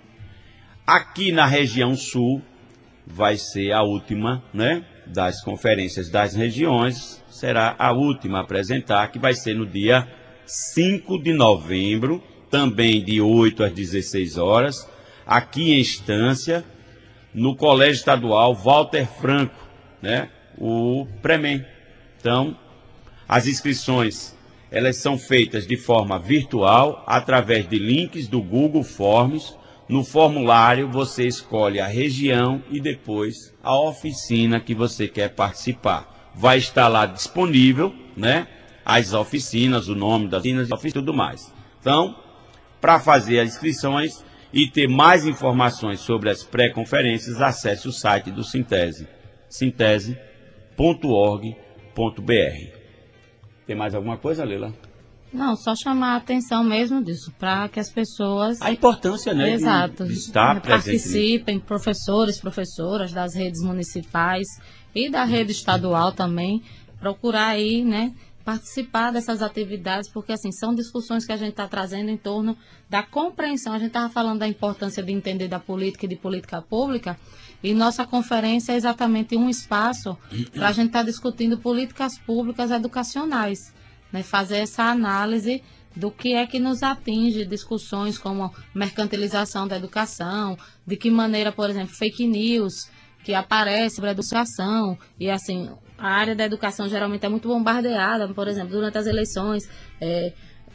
Aqui na região sul, vai ser a última, né, das conferências das regiões, será a última a apresentar, que vai ser no dia cinco de novembro, também de oito às dezesseis horas, aqui em Estância, no Colégio Estadual Walter Franco, né, o Premen. Então, as inscrições, elas são feitas de forma virtual, através de links do Google Forms. No formulário, você escolhe a região e depois a oficina que você quer participar. Vai estar lá disponível, né, as oficinas, o nome das oficinas e tudo mais. Então, para fazer as inscrições e ter mais informações sobre as pré-conferências, acesse o site do Sintese, sintese ponto org ponto br. Tem mais alguma coisa, Leila? Não, só chamar a atenção mesmo disso, para que as pessoas... A importância, né, Exato, de, de estar participem, professores, professoras das redes municipais e da rede estadual também, procurar aí, né, participar dessas atividades, porque assim, são discussões que a gente está trazendo em torno da compreensão. A gente estava falando da importância de entender da política e de política pública, e nossa conferência é exatamente um espaço para a gente estar tá discutindo políticas públicas educacionais, né, fazer essa análise do que é que nos atinge, discussões como mercantilização da educação, de que maneira, por exemplo, fake news que aparece sobre a educação, e assim, a área da educação geralmente é muito bombardeada, por exemplo, durante as eleições, é,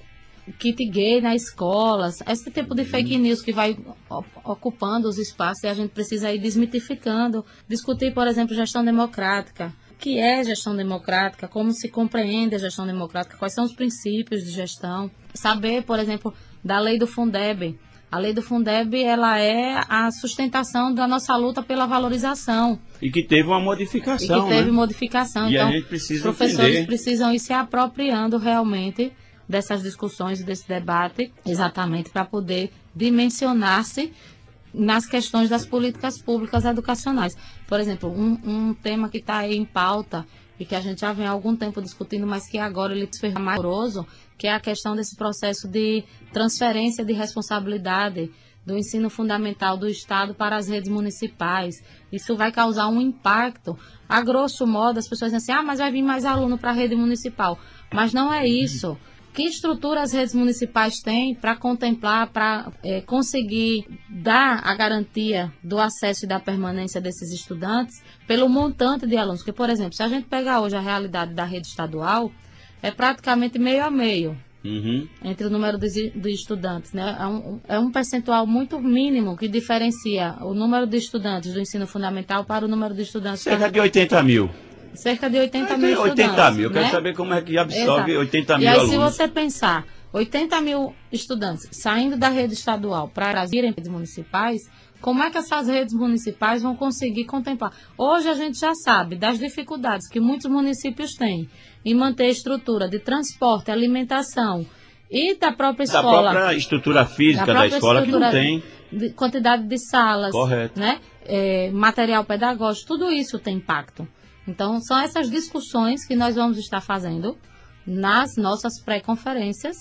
kit gay nas escolas, esse tipo de fake news que vai ocupando os espaços, e a gente precisa ir desmitificando, discutir, por exemplo, gestão democrática. O que é gestão democrática, como se compreende a gestão democrática, quais são os princípios de gestão. Saber, por exemplo, da lei do Fundeb. A lei do Fundeb, ela é a sustentação da nossa luta pela valorização. E que teve uma modificação, E que teve né? modificação. E então, a gente precisa os professores entender. precisam ir se apropriando realmente dessas discussões e desse debate, exatamente para poder dimensionar-se nas questões das políticas públicas educacionais. Por exemplo, um, um tema que está aí em pauta e que a gente já vem há algum tempo discutindo, mas que agora ele se fez mais rigoroso, que é a questão desse processo de transferência de responsabilidade do ensino fundamental do Estado para as redes municipais. Isso vai causar um impacto. A grosso modo, as pessoas dizem assim, ah, mas vai vir mais aluno para a rede municipal. Mas não é isso. Que estrutura as redes municipais têm para contemplar, para é, conseguir dar a garantia do acesso e da permanência desses estudantes pelo montante de alunos? Porque, por exemplo, se a gente pegar hoje a realidade da rede estadual, é praticamente meio a meio Uhum. entre o número de, de estudantes, né? É um, é um percentual muito mínimo que diferencia o número de estudantes do ensino fundamental para o número de estudantes... Cerca de oitenta mil. Cerca de oitenta mil oitenta estudantes. mil, eu quero né? saber como é que absorve Exato. oitenta mil E aí, alunos. se você pensar, oitenta mil estudantes saindo da rede estadual para irem redes municipais, como é que essas redes municipais vão conseguir contemplar? Hoje a gente já sabe das dificuldades que muitos municípios têm em manter a estrutura de transporte, alimentação e da própria Da escola. própria estrutura física da, própria escola que não estrutura tem. de quantidade de salas, Correto. né? É, material pedagógico, tudo isso tem impacto. Então, são essas discussões que nós vamos estar fazendo nas nossas pré-conferências,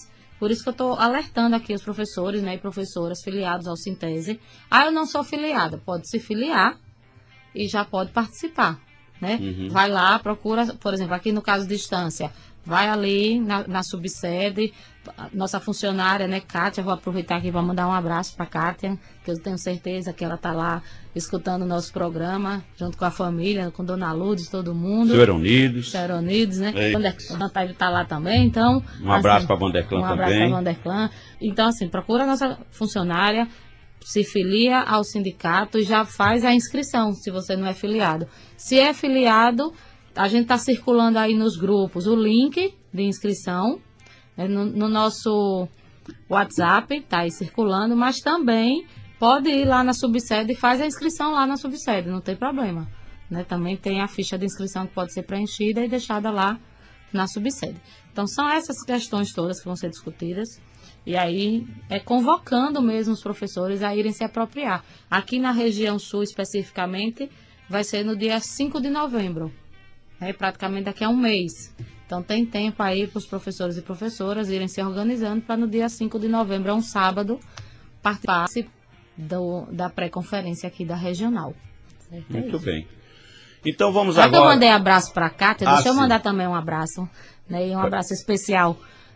Por isso que eu estou alertando aqui os professores, né, e professoras filiados ao Sintese. Ah, eu não sou filiada. Pode se filiar e já pode participar, né? Uhum. Vai lá, procura, por exemplo, aqui no caso de distância, vai ali na, na subsede, nossa funcionária, né, Kátia, vou aproveitar aqui para mandar um abraço para Kátia, que eu tenho certeza que ela está lá escutando o nosso programa, junto com a família, com Dona Lourdes, todo mundo. Senhor Unidos. Senhor Unidos, né? O Vanderclan está lá também, então... Um abraço assim, para a Vanderclan um também. Um abraço para a Vanderclan. Então, assim, procura a nossa funcionária, se filia ao sindicato e já faz a inscrição, se você não é filiado. Se é filiado, a gente está circulando aí nos grupos o link de inscrição, né, no, no nosso WhatsApp, está aí circulando, mas também pode ir lá na subsede e faz a inscrição lá na subsede, não tem problema. Né? Também tem a ficha de inscrição que pode ser preenchida e deixada lá na subsede. Então, são essas questões todas que vão ser discutidas. E aí, é convocando mesmo os professores a irem se apropriar. Aqui na região sul, especificamente, vai ser no dia cinco de novembro. É, praticamente daqui a um mês. Então, tem tempo aí para os professores e professoras irem se organizando para no dia cinco de novembro, é um sábado, participar do, da pré-conferência aqui da regional. Certo? Muito é bem. Então, vamos Já agora... que eu mandei abraço para a Cátia, ah, deixa eu sim. mandar também um abraço. Né, e um abraço especial.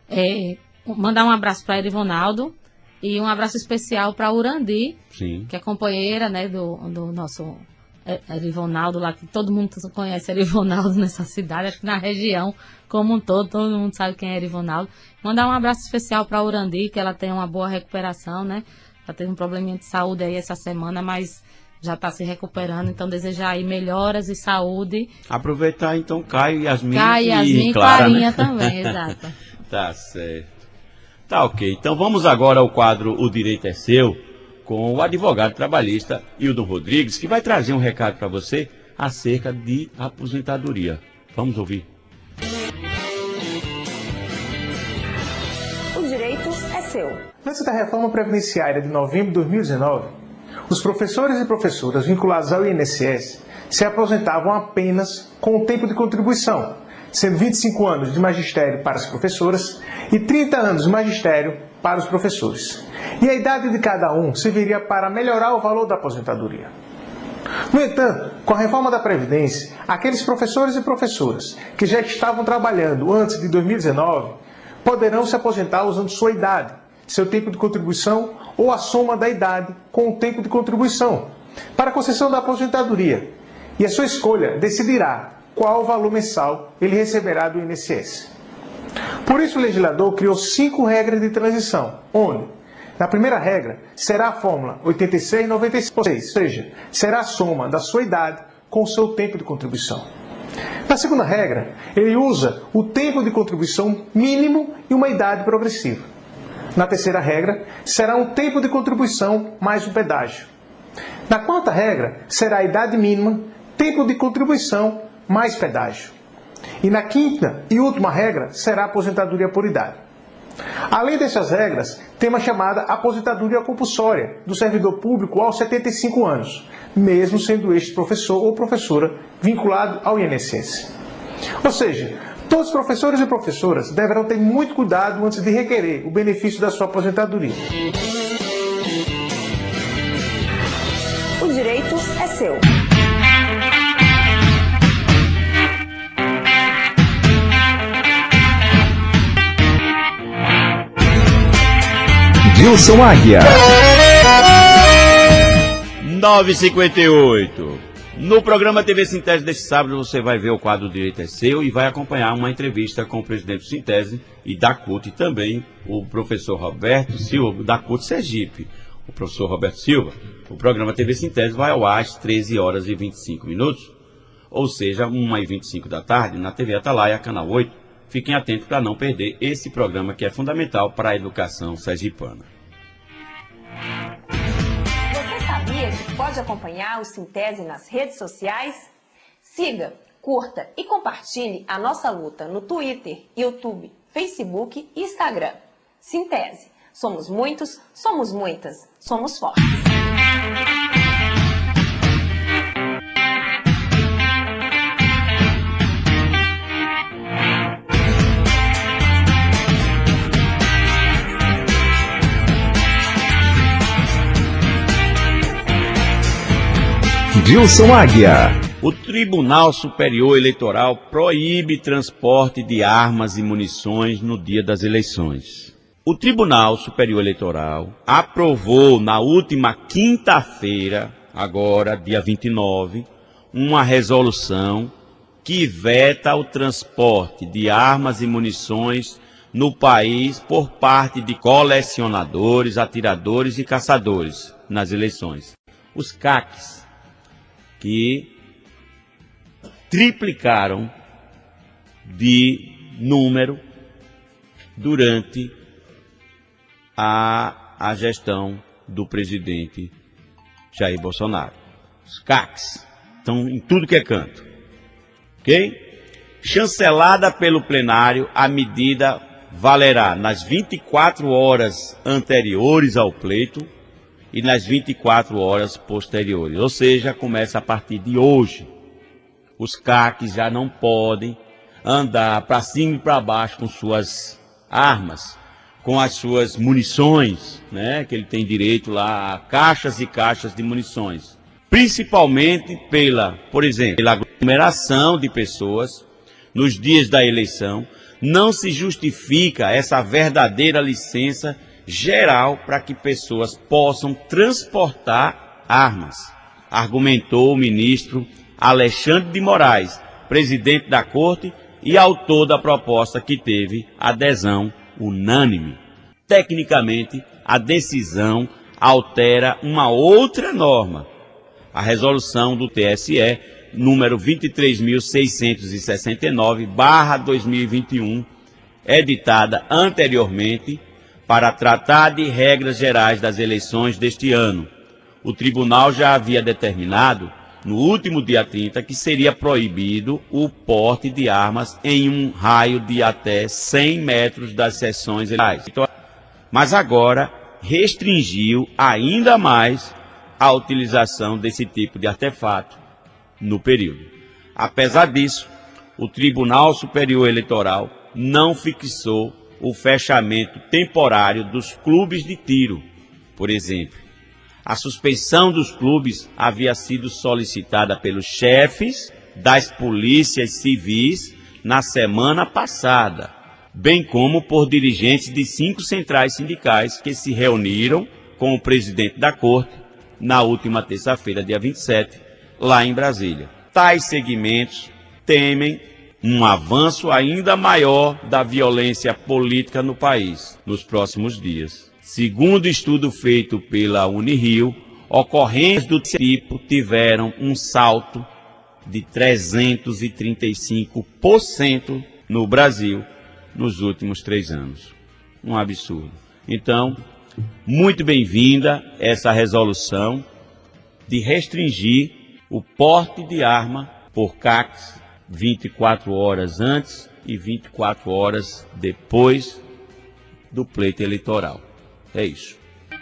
É, mandar um abraço para Erivonaldo e um abraço especial para Urandi, sim. que é companheira, né, do, do nosso Erivonaldo lá, que todo mundo conhece Erivonaldo nessa cidade, acho que na região como um todo, todo mundo sabe quem é Erivonaldo. Mandar um abraço especial para Urandi, que ela tem uma boa recuperação, né? Ela teve um probleminha de saúde aí essa semana, mas já está se recuperando, então desejar aí melhoras e saúde. Aproveitar então Caio, Yasmin Caio, e Yasmin, Clara, Clarinha né? também, exato. Tá certo. Tá ok. Então vamos agora ao quadro O Direito é Seu, com o advogado trabalhista Hildon Rodrigues, que vai trazer um recado para você acerca de aposentadoria. Vamos ouvir. O direito é seu. Antes da reforma previdenciária de novembro de dois mil e dezenove, os professores e professoras vinculados ao I N S S se aposentavam apenas com o tempo de contribuição, sendo vinte e cinco anos de magistério para as professoras e trinta anos de magistério para os professores. E a idade de cada um serviria para melhorar o valor da aposentadoria. No entanto, com a reforma da Previdência, aqueles professores e professoras que já estavam trabalhando antes de dois mil e dezenove poderão se aposentar usando sua idade, seu tempo de contribuição ou a soma da idade com o tempo de contribuição para a concessão da aposentadoria. E a sua escolha decidirá qual valor mensal ele receberá do I N S S. Por isso o legislador criou cinco regras de transição, onde, na primeira regra, será a fórmula oitenta e seis noventa e seis, ou seja, será a soma da sua idade com o seu tempo de contribuição. Na segunda regra, ele usa o tempo de contribuição mínimo e uma idade progressiva. Na terceira regra, será um tempo de contribuição mais um pedágio. Na quarta regra, será a idade mínima, tempo de contribuição mais pedágio. E na quinta e última regra, será a aposentadoria por idade. Além dessas regras, tem uma chamada aposentadoria compulsória do servidor público aos setenta e cinco anos, mesmo sendo este professor ou professora vinculado ao I N S S. Ou seja, todos os professores e professoras deverão ter muito cuidado antes de requerer o benefício da sua aposentadoria. O direito é seu. Dilson Águia. nove e cinquenta e oito. No programa T V Sintese deste sábado você vai ver o quadro Direito é Seu e vai acompanhar uma entrevista com o presidente do Sintese e da C U T e também o professor Roberto Silva, da C U T Sergipe. O professor Roberto Silva. O programa T V Sintese vai ao ar às treze horas e vinte e cinco minutos, ou seja, uma e vinte e cinco da tarde, na T V Atalaia, canal oito. Fiquem atentos para não perder esse programa que é fundamental para a educação sergipana. Você sabia que pode acompanhar o Sintese nas redes sociais? Siga, curta e compartilhe a nossa luta no Twitter, YouTube, Facebook e Instagram. Sintese. Somos muitos, somos muitas, somos fortes. Edilson Águia. O Tribunal Superior Eleitoral proíbe transporte de armas e munições no dia das eleições. O Tribunal Superior Eleitoral aprovou na última quinta-feira, agora, dia vinte e nove, uma resolução que veta o transporte de armas e munições no país por parte de colecionadores, atiradores e caçadores nas eleições. Os C A Cs, que triplicaram de número durante a, a gestão do presidente Jair Bolsonaro. Os C A Cs estão em tudo que é canto. Ok? Chancelada pelo plenário, a medida valerá nas vinte e quatro horas anteriores ao pleito e nas vinte e quatro horas posteriores. Ou seja, começa a partir de hoje. Os C A Cs já não podem andar para cima e para baixo com suas armas, com as suas munições, né, que ele tem direito lá a caixas e caixas de munições. Principalmente pela, por exemplo, pela aglomeração de pessoas nos dias da eleição, não se justifica essa verdadeira licença geral para que pessoas possam transportar armas, argumentou o ministro Alexandre de Moraes, presidente da Corte e autor da proposta que teve adesão unânime. Tecnicamente, a decisão altera uma outra norma, a resolução do T S E número vinte e três mil seiscentos e sessenta e nove barra dois mil e vinte e um, editada anteriormente para tratar de regras gerais das eleições deste ano. O tribunal já havia determinado, no último dia trinta, que seria proibido o porte de armas em um raio de até cem metros das sessões eleitorais. Mas agora restringiu ainda mais a utilização desse tipo de artefato no período. Apesar disso, o Tribunal Superior Eleitoral não fixou o fechamento temporário dos clubes de tiro, por exemplo. A suspensão dos clubes havia sido solicitada pelos chefes das polícias civis na semana passada, bem como por dirigentes de cinco centrais sindicais que se reuniram com o presidente da Corte na última terça-feira, dia vinte e sete, lá em Brasília. Tais segmentos temem um avanço ainda maior da violência política no país nos próximos dias. Segundo estudo feito pela Unirio, ocorrências do tipo tiveram um salto de trezentos e trinta e cinco por cento no Brasil nos últimos três anos. Um absurdo. Então, muito bem-vinda essa resolução de restringir o porte de arma por C A Cs vinte e quatro horas antes e vinte e quatro horas depois do pleito eleitoral. É isso.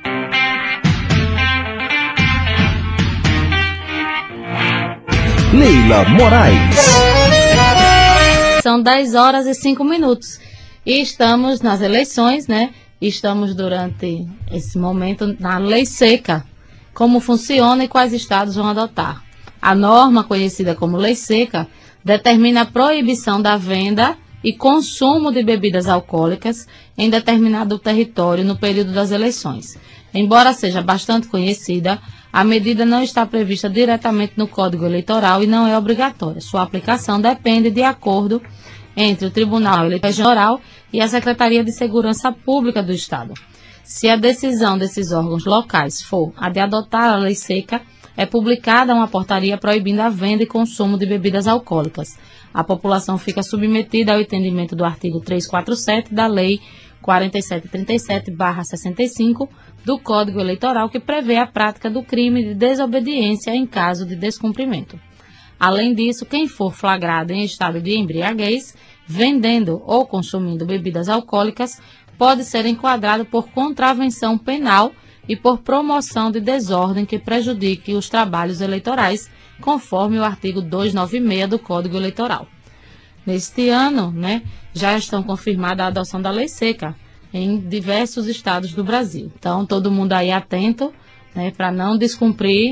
Leila Moraes. São dez horas e cinco minutos. E estamos nas eleições, né? Estamos durante esse momento na lei seca. Como funciona e quais estados vão adotar. A norma, conhecida como lei seca, determina a proibição da venda e consumo de bebidas alcoólicas em determinado território no período das eleições. Embora seja bastante conhecida, a medida não está prevista diretamente no Código Eleitoral e não é obrigatória. Sua aplicação depende de acordo entre o Tribunal Eleitoral e a Secretaria de Segurança Pública do Estado. Se a decisão desses órgãos locais for a de adotar a lei seca, é publicada uma portaria proibindo a venda e consumo de bebidas alcoólicas. A população fica submetida ao entendimento do artigo trezentos e quarenta e sete da Lei quarenta e sete trinta e sete barra sessenta e cinco do Código Eleitoral, que prevê a prática do crime de desobediência em caso de descumprimento. Além disso, quem for flagrado em estado de embriaguez, vendendo ou consumindo bebidas alcoólicas, pode ser enquadrado por contravenção penal e por promoção de desordem que prejudique os trabalhos eleitorais, conforme o artigo duzentos e noventa e seis do Código Eleitoral. Neste ano, né, já estão confirmada a adoção da lei seca em diversos estados do Brasil. Então, todo mundo aí atento, né, para não descumprir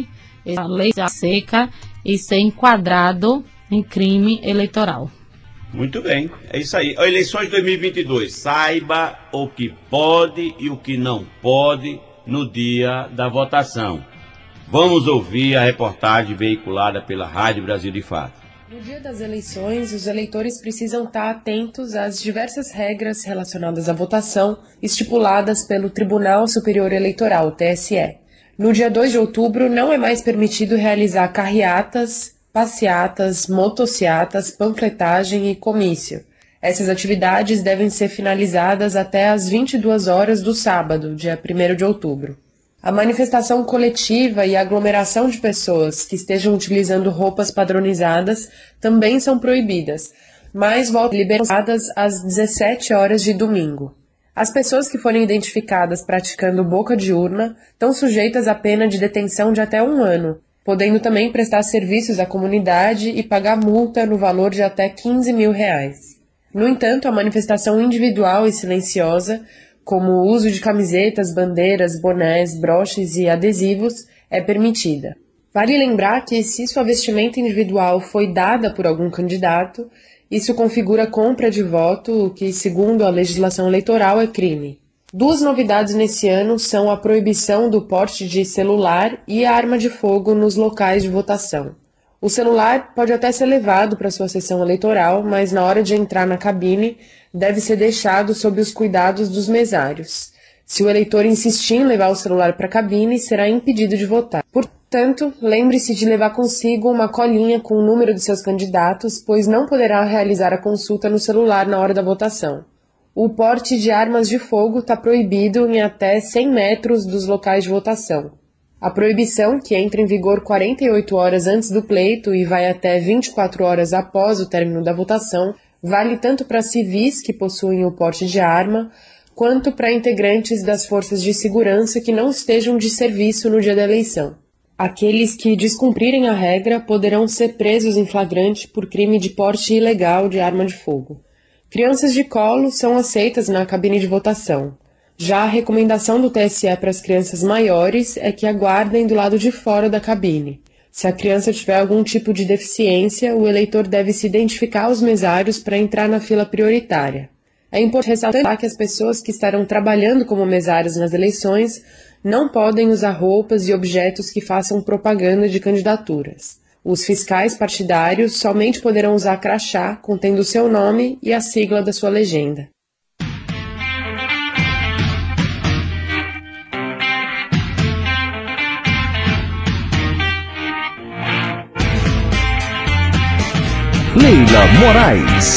a lei seca e ser enquadrado em crime eleitoral. Muito bem, é isso aí. Eleições dois mil e vinte e dois, saiba o que pode e o que não pode no dia da votação. Vamos ouvir a reportagem veiculada pela Rádio Brasil de Fato. No dia das eleições, os eleitores precisam estar atentos às diversas regras relacionadas à votação estipuladas pelo Tribunal Superior Eleitoral, T S E. No dia dois de outubro, não é mais permitido realizar carreatas, passeatas, motociatas, panfletagem e comício. Essas atividades devem ser finalizadas até às vinte e duas horas do sábado, dia primeiro de outubro. A manifestação coletiva e a aglomeração de pessoas que estejam utilizando roupas padronizadas também são proibidas, mas voltam liberadas às dezessete horas de domingo. As pessoas que forem identificadas praticando boca de urna estão sujeitas à pena de detenção de até um ano, podendo também prestar serviços à comunidade e pagar multa no valor de até quinze mil reais. No entanto, a manifestação individual e silenciosa, como o uso de camisetas, bandeiras, bonés, broches e adesivos, é permitida. Vale lembrar que, se sua vestimenta individual foi dada por algum candidato, isso configura compra de voto, o que, segundo a legislação eleitoral, é crime. Duas novidades nesse ano são a proibição do porte de celular e a arma de fogo nos locais de votação. O celular pode até ser levado para sua sessão eleitoral, mas na hora de entrar na cabine deve ser deixado sob os cuidados dos mesários. Se o eleitor insistir em levar o celular para a cabine, será impedido de votar. Portanto, lembre-se de levar consigo uma colinha com o número de seus candidatos, pois não poderá realizar a consulta no celular na hora da votação. O porte de armas de fogo está proibido em até cem metros dos locais de votação. A proibição, que entra em vigor quarenta e oito horas antes do pleito e vai até vinte e quatro horas após o término da votação, vale tanto para civis que possuem o porte de arma, quanto para integrantes das forças de segurança que não estejam de serviço no dia da eleição. Aqueles que descumprirem a regra poderão ser presos em flagrante por crime de porte ilegal de arma de fogo. Crianças de colo são aceitas na cabine de votação. Já a recomendação do T S E para as crianças maiores é que aguardem do lado de fora da cabine. Se a criança tiver algum tipo de deficiência, o eleitor deve se identificar aos mesários para entrar na fila prioritária. É importante ressaltar que as pessoas que estarão trabalhando como mesários nas eleições não podem usar roupas e objetos que façam propaganda de candidaturas. Os fiscais partidários somente poderão usar crachá contendo o seu nome e a sigla da sua legenda. Leila Moraes.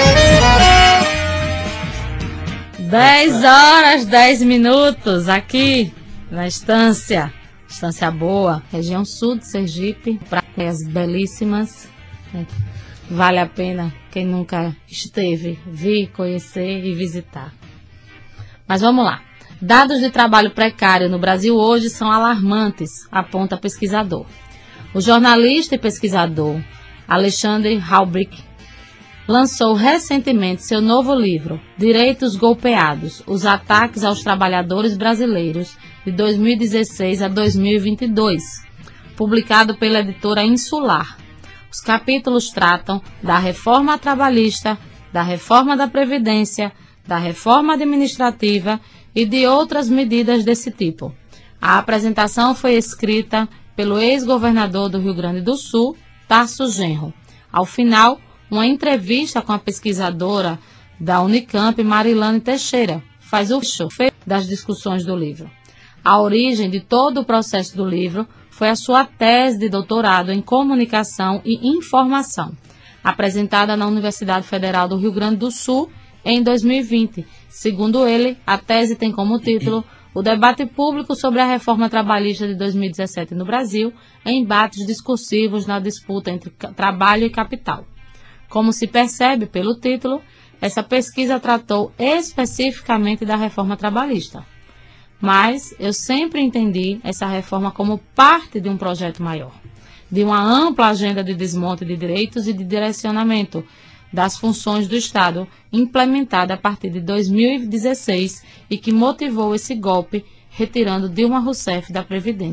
dez horas, dez minutos, aqui na Estância. Estância Boa, região sul de Sergipe, praias belíssimas. Vale a pena quem nunca esteve vir, conhecer e visitar. Mas vamos lá. Dados de trabalho precário no Brasil hoje são alarmantes, aponta pesquisador. O jornalista e pesquisador Alexandre Halbrick lançou recentemente seu novo livro, Direitos Golpeados, os ataques aos trabalhadores brasileiros de dois mil e dezesseis a dois mil e vinte e dois, publicado pela editora Insular. Os capítulos tratam da reforma trabalhista, da reforma da Previdência, da reforma administrativa e de outras medidas desse tipo. A apresentação foi escrita pelo ex-governador do Rio Grande do Sul, Tarso Genro. Ao final, uma entrevista com a pesquisadora da Unicamp, Marilane Teixeira, faz o show das discussões do livro. A origem de todo o processo do livro foi a sua tese de doutorado em Comunicação e Informação, apresentada na Universidade Federal do Rio Grande do Sul em dois mil e vinte. Segundo ele, a tese tem como título o debate público sobre a reforma trabalhista de dois mil e dezessete no Brasil, em embates discursivos na disputa entre trabalho e capital. Como se percebe pelo título, essa pesquisa tratou especificamente da reforma trabalhista. Mas eu sempre entendi essa reforma como parte de um projeto maior, de uma ampla agenda de desmonte de direitos e de direcionamento das funções do Estado, implementada a partir de dois mil e dezesseis e que motivou esse golpe, retirando Dilma Rousseff da Previdência.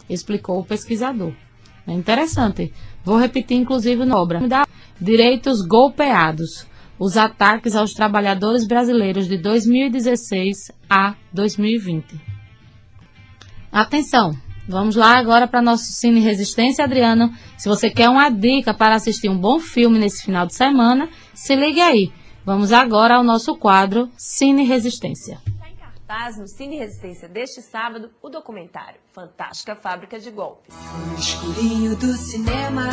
explicou o pesquisador. É interessante. Vou repetir, inclusive, na obra. Direitos golpeados. Os ataques aos trabalhadores brasileiros de dois mil e dezesseis a dois mil e vinte. Atenção! Vamos lá agora para nosso Cine Resistência, Adriano. Se você quer uma dica para assistir um bom filme nesse final de semana, se ligue aí. Vamos agora ao nosso quadro Cine Resistência. Está em cartaz no Cine Resistência deste sábado o documentário Fantástica Fábrica de Golpes. No escurinho do cinema,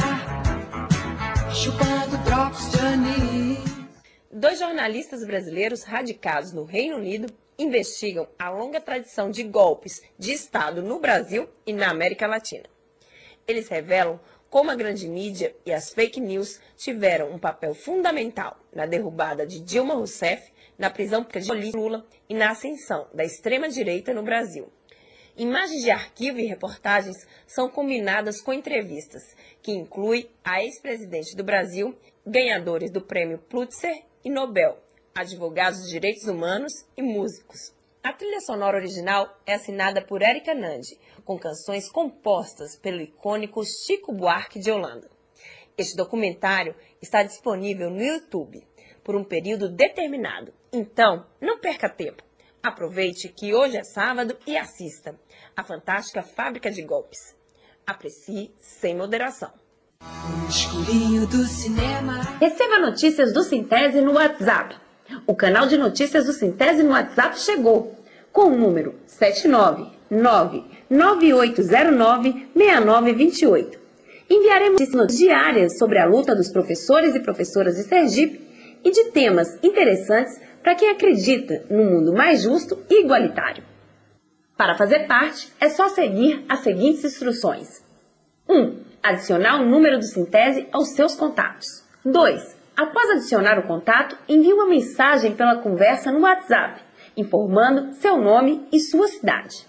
chupando trocos de anis. Dois jornalistas brasileiros radicados no Reino Unido investigam a longa tradição de golpes de Estado no Brasil e na América Latina. Eles revelam como a grande mídia e as fake news tiveram um papel fundamental na derrubada de Dilma Rousseff, na prisão de Lula e na ascensão da extrema-direita no Brasil. Imagens de arquivo e reportagens são combinadas com entrevistas, que incluem a ex-presidente do Brasil, ganhadores do prêmio Pulitzer e Nobel, advogados de direitos humanos e músicos. A trilha sonora original é assinada por Érica Nandi, com canções compostas pelo icônico Chico Buarque de Holanda. Este documentário está disponível no YouTube por um período determinado, então não perca tempo. Aproveite que hoje é sábado e assista a Fantástica Fábrica de Golpes. Aprecie sem moderação. No escurinho do cinema. Receba notícias do Sintese no WhatsApp. O canal de notícias do Sintese no WhatsApp chegou, com o número sete nove nove, nove oito zero nove, seis nove dois oito. Enviaremos notícias diárias sobre a luta dos professores e professoras de Sergipe e de temas interessantes para quem acredita num mundo mais justo e igualitário. Para fazer parte, é só seguir as seguintes instruções. um. Adicionar o número do Sintese aos seus contatos. dois. Após adicionar o contato, envie uma mensagem pela conversa no WhatsApp, informando seu nome e sua cidade.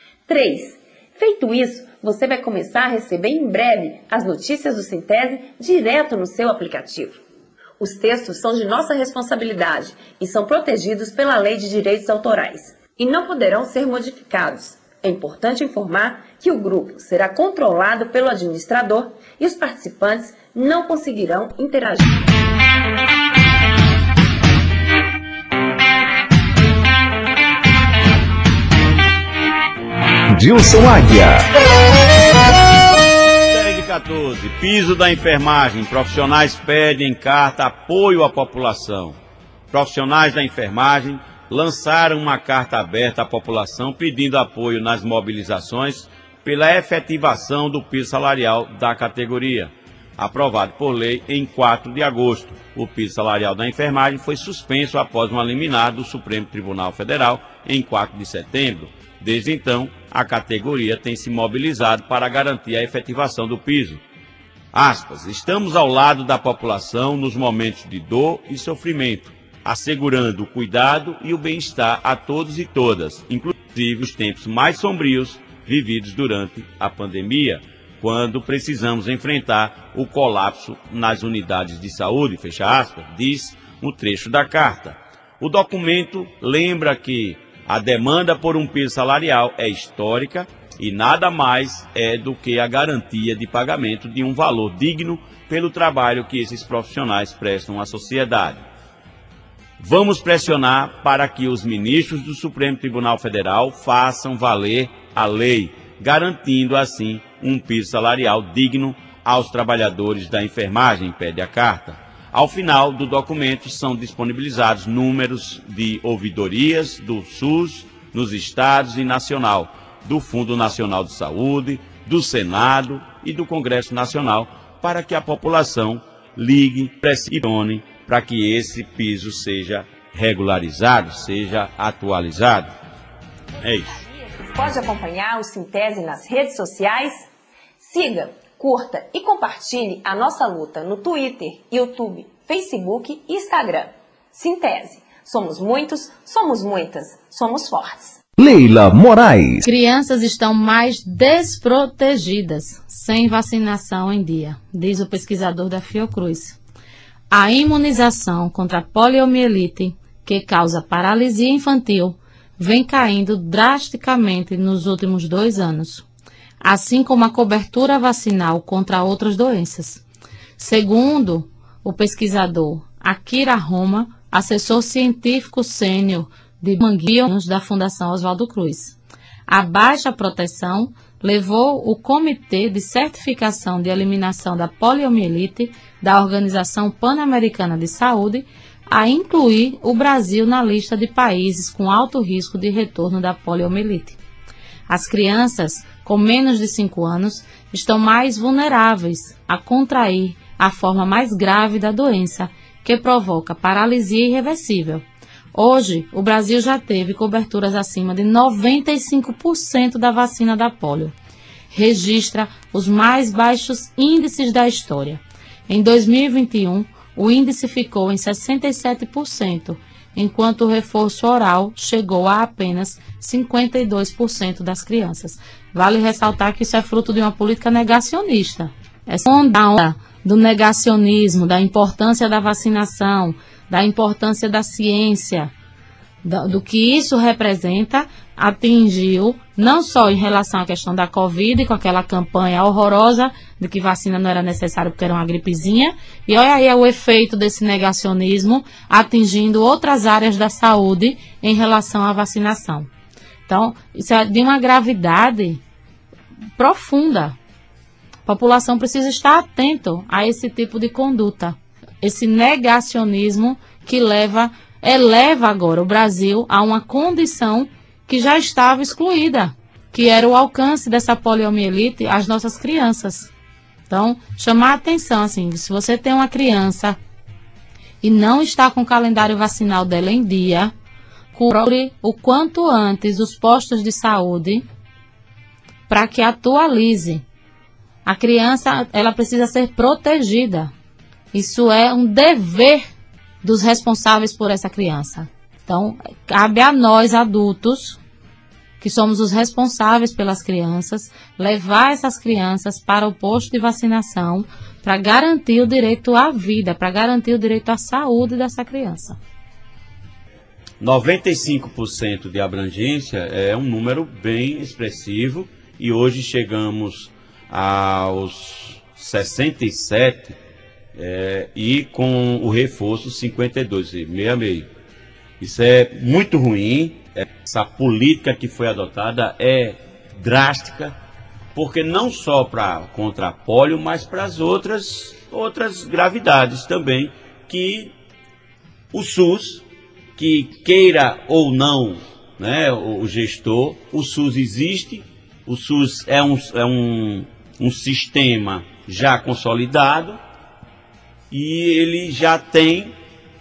três. Feito isso, você vai começar a receber em breve as notícias do Sintese direto no seu aplicativo. Os textos são de nossa responsabilidade e são protegidos pela Lei de Direitos Autorais e não poderão ser modificados. É importante informar que o grupo será controlado pelo administrador e os participantes não conseguirão interagir. Dilson Águia. dez e quatorze. Piso da enfermagem. Profissionais pedem em carta apoio à população. Profissionais da enfermagem lançaram uma carta aberta à população pedindo apoio nas mobilizações pela efetivação do piso salarial da categoria. Aprovado por lei em quatro de agosto. O piso salarial da enfermagem foi suspenso após uma liminar do Supremo Tribunal Federal em quatro de setembro. Desde então, a categoria tem se mobilizado para garantir a efetivação do piso. Aspas, estamos ao lado da população nos momentos de dor e sofrimento, assegurando o cuidado e o bem-estar a todos e todas, inclusive os tempos mais sombrios vividos durante a pandemia, quando precisamos enfrentar o colapso nas unidades de saúde, fecha aspas, diz um trecho da carta. O documento lembra que a demanda por um piso salarial é histórica e nada mais é do que a garantia de pagamento de um valor digno pelo trabalho que esses profissionais prestam à sociedade. Vamos pressionar para que os ministros do Supremo Tribunal Federal façam valer a lei, garantindo assim um piso salarial digno aos trabalhadores da enfermagem, pede a carta. Ao final do documento são disponibilizados números de ouvidorias do SUS nos estados e nacional, do Fundo Nacional de Saúde, do Senado e do Congresso Nacional, para que a população ligue, pressione para que esse piso seja regularizado, seja atualizado. É isso. Pode acompanhar o Sintese nas redes sociais? Siga, curta e compartilhe a nossa luta no Twitter, YouTube, Facebook e Instagram. Sintese. Somos muitos, somos muitas, somos fortes. Leila Moraes. Crianças estão mais desprotegidas sem vacinação em dia, diz o pesquisador da Fiocruz. A imunização contra a poliomielite, que causa paralisia infantil, vem caindo drasticamente nos últimos dois anos. assim como a cobertura vacinal contra outras doenças. Segundo o pesquisador Akira Roma, assessor científico sênior de Manguinhos da Fundação Oswaldo Cruz, a baixa proteção levou o Comitê de Certificação de Eliminação da Poliomielite da Organização Pan-Americana de Saúde a incluir o Brasil na lista de países com alto risco de retorno da poliomielite. As crianças com menos de cinco anos estão mais vulneráveis a contrair a forma mais grave da doença, que provoca paralisia irreversível. Hoje, o Brasil já teve coberturas acima de noventa e cinco por cento da vacina da polio. Registra os mais baixos índices da história. Em dois mil e vinte e um, o índice ficou em sessenta e sete por cento, enquanto o reforço oral chegou a apenas cinquenta e dois por cento das crianças. Vale ressaltar que isso é fruto de uma política negacionista. Essa onda do negacionismo, da importância da vacinação, da importância da ciência, do, do que isso representa, atingiu não só em relação à questão da Covid, com aquela campanha horrorosa de que vacina não era necessária porque era uma gripezinha, e olha aí o efeito desse negacionismo atingindo outras áreas da saúde em relação à vacinação. Então, isso é de uma gravidade profunda. A população precisa estar atento a esse tipo de conduta, esse negacionismo que leva, eleva agora o Brasil a uma condição que já estava excluída, que era o alcance dessa poliomielite às nossas crianças. Então, chamar a atenção, assim, se você tem uma criança e não está com o calendário vacinal dela em dia, procure o quanto antes os postos de saúde para que atualize. A criança, ela precisa ser protegida. Isso é um dever dos responsáveis por essa criança. Então, cabe a nós, adultos, que somos os responsáveis pelas crianças, levar essas crianças para o posto de vacinação para garantir o direito à vida, para garantir o direito à saúde dessa criança. noventa e cinco por cento de abrangência é um número bem expressivo e hoje chegamos aos sessenta e sete é, e com o reforço cinquenta e dois, meio a meio. Isso é muito ruim. Essa política que foi adotada é drástica, porque não só para contra a polio, mas para as outras, outras gravidades também, que o SUS, que queira ou não, né, o gestor, o SUS existe, o SUS é um, é um, um sistema já consolidado e ele já tem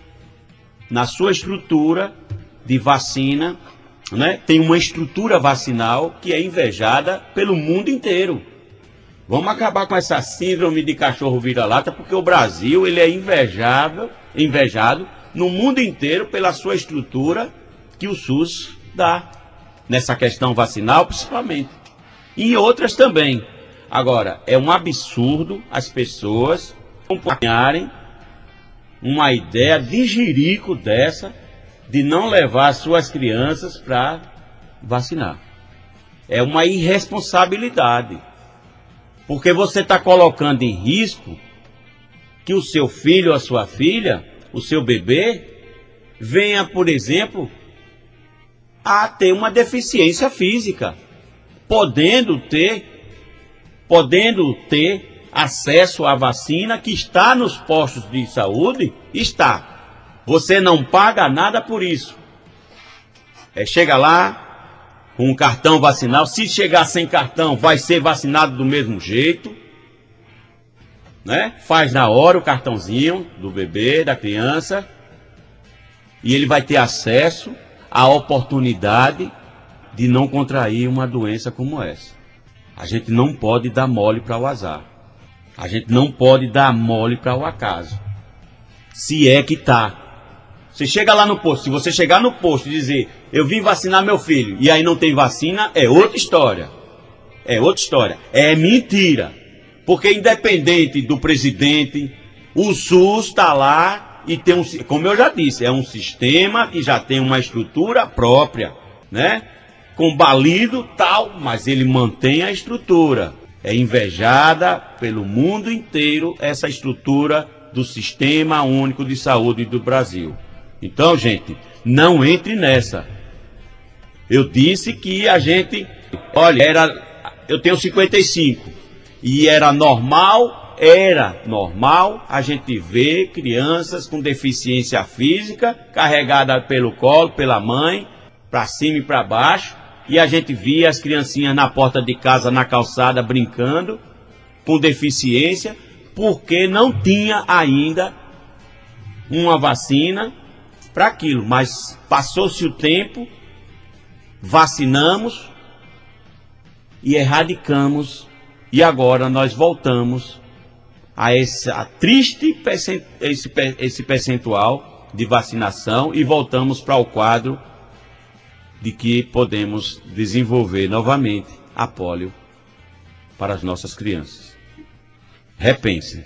na sua estrutura de vacina, né, tem uma estrutura vacinal que é invejada pelo mundo inteiro. Vamos acabar com essa síndrome de cachorro vira-lata, porque o Brasil ele é invejável, invejado no mundo inteiro pela sua estrutura que o SUS dá, nessa questão vacinal principalmente, e em outras também. Agora, é um absurdo as pessoas acompanharem uma ideia de jirico dessa, de não levar suas crianças para vacinar. É uma irresponsabilidade, porque você está colocando em risco que o seu filho ou a sua filha, o seu bebê, venha, por exemplo, a ter uma deficiência física, podendo ter, podendo ter acesso à vacina que está nos postos de saúde, está. Você não paga nada por isso. É, chega lá com um cartão vacinal. Se chegar sem cartão, vai ser vacinado do mesmo jeito, né? Faz na hora o cartãozinho do bebê, da criança, e ele vai ter acesso à oportunidade de não contrair uma doença como essa. A gente não pode dar mole para o azar. A gente não pode dar mole para o acaso. Se é que tá. Você chega lá no posto, se você chegar no posto e dizer, eu vim vacinar meu filho, e aí não tem vacina, é outra história. É outra história. É mentira. Porque independente do presidente, o SUS está lá e tem um, como eu já disse, é um sistema que já tem uma estrutura própria, né? combalido, tal, mas ele mantém a estrutura. É invejada pelo mundo inteiro essa estrutura do Sistema Único de Saúde do Brasil. Então, gente, não entre nessa. Eu disse que a gente, olha, era, eu tenho cinquenta e cinco, e era normal, era normal a gente ver crianças com deficiência física carregadas pelo colo, pela mãe, para cima e para baixo, e a gente via as criancinhas na porta de casa, na calçada, brincando, com deficiência, porque não tinha ainda uma vacina para aquilo. Mas passou-se o tempo, vacinamos e erradicamos, e agora nós voltamos a essa triste percent, esse, esse percentual de vacinação e voltamos para o quadro de que podemos desenvolver novamente a polio para as nossas crianças. Repensem.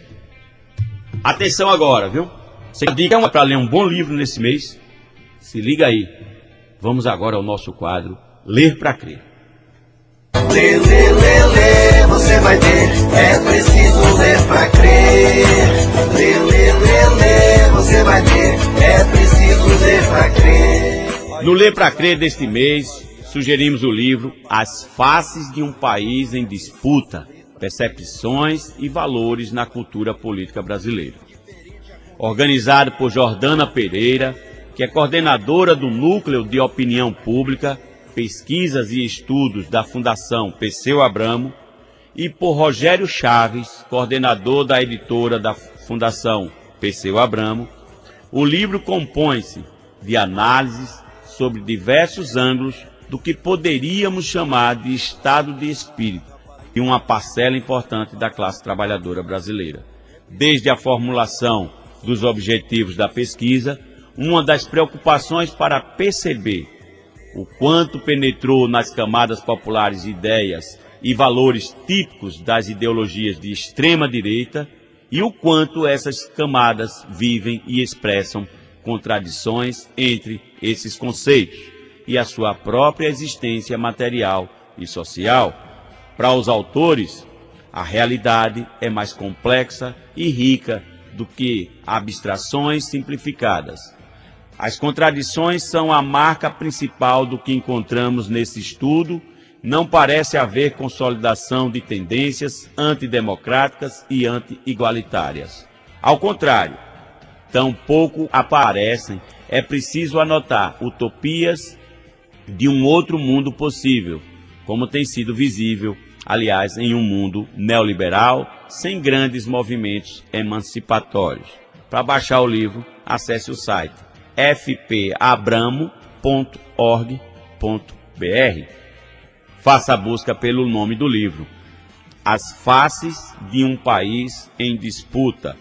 Atenção agora, viu? Você diga para ler um bom livro nesse mês? Se liga aí. Vamos agora ao nosso quadro Ler para Crer. Lê, lê, lê, lê, você vai ver, é preciso ler pra crer. Lê, lê, lê, lê, você vai ver, é preciso ler pra crer. No Ler pra Crer deste mês, sugerimos o livro As Faces de um País em Disputa, Percepções e Valores na Cultura Política Brasileira. Organizado por Jordana Pereira, que é coordenadora do Núcleo de Opinião Pública, Pesquisas e Estudos da Fundação Perseu Abramo, e por Rogério Chaves, coordenador da editora da Fundação Perseu Abramo. O livro compõe-se de análises sobre diversos ângulos do que poderíamos chamar de estado de espírito de uma parcela importante da classe trabalhadora brasileira. Desde a formulação dos objetivos da pesquisa, uma das preocupações para perceber o quanto penetrou nas camadas populares ideias e valores típicos das ideologias de extrema-direita e o quanto essas camadas vivem e expressam contradições entre esses conceitos e a sua própria existência material e social. Para os autores, a realidade é mais complexa e rica do que abstrações simplificadas. As contradições são a marca principal do que encontramos nesse estudo. Não parece haver consolidação de tendências antidemocráticas e anti-igualitárias. Ao contrário, tampouco aparecem, é preciso anotar, utopias de um outro mundo possível, como tem sido visível, aliás, em um mundo neoliberal, sem grandes movimentos emancipatórios. Para baixar o livro, acesse o site f p abramo ponto org ponto b r. Faça a busca pelo nome do livro, As Faces de um País em Disputa,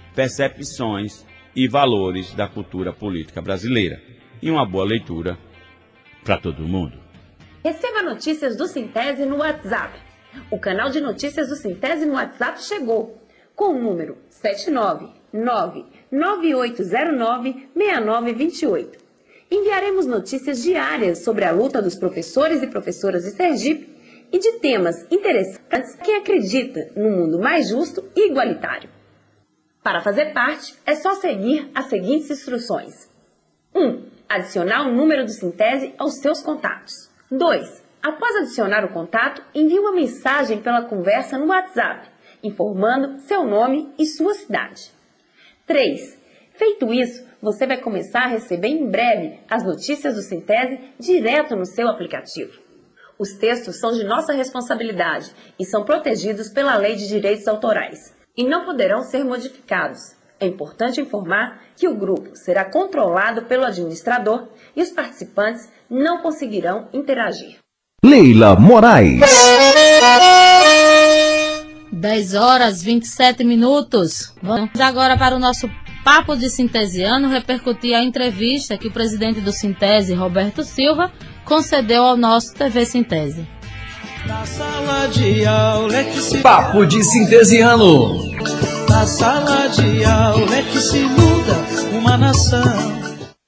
Percepções e Valores da Cultura Política Brasileira. E uma boa leitura para todo mundo. Receba notícias do Sintese no WhatsApp. O canal de notícias do Sintese no WhatsApp chegou, com o número sete nove nove nove oito zero nove seis nove dois oito. Enviaremos notícias diárias sobre a luta dos professores e professoras de Sergipe e de temas interessantes para quem acredita num mundo mais justo e igualitário. Para fazer parte, é só seguir as seguintes instruções. um. Adicionar o número do Sintese aos seus contatos. dois. Após adicionar o contato, envie uma mensagem pela conversa no WhatsApp, informando seu nome e sua cidade. três. Feito isso, você vai começar a receber em breve as notícias do Sintese direto no seu aplicativo. Os textos são de nossa responsabilidade e são protegidos pela Lei de Direitos Autorais e não poderão ser modificados. É importante informar que o grupo será controlado pelo administrador e os participantes não conseguirão interagir. Leila Moraes. dez horas e vinte e sete minutos. Vamos agora para o nosso Papo de Sintesiano repercutir a entrevista que o presidente do Sintese, Roberto Silva, concedeu ao nosso T V Sintese. Na sala de aula é que se... Papo de Sintesiano. Na sala de aula é que se muda uma nação.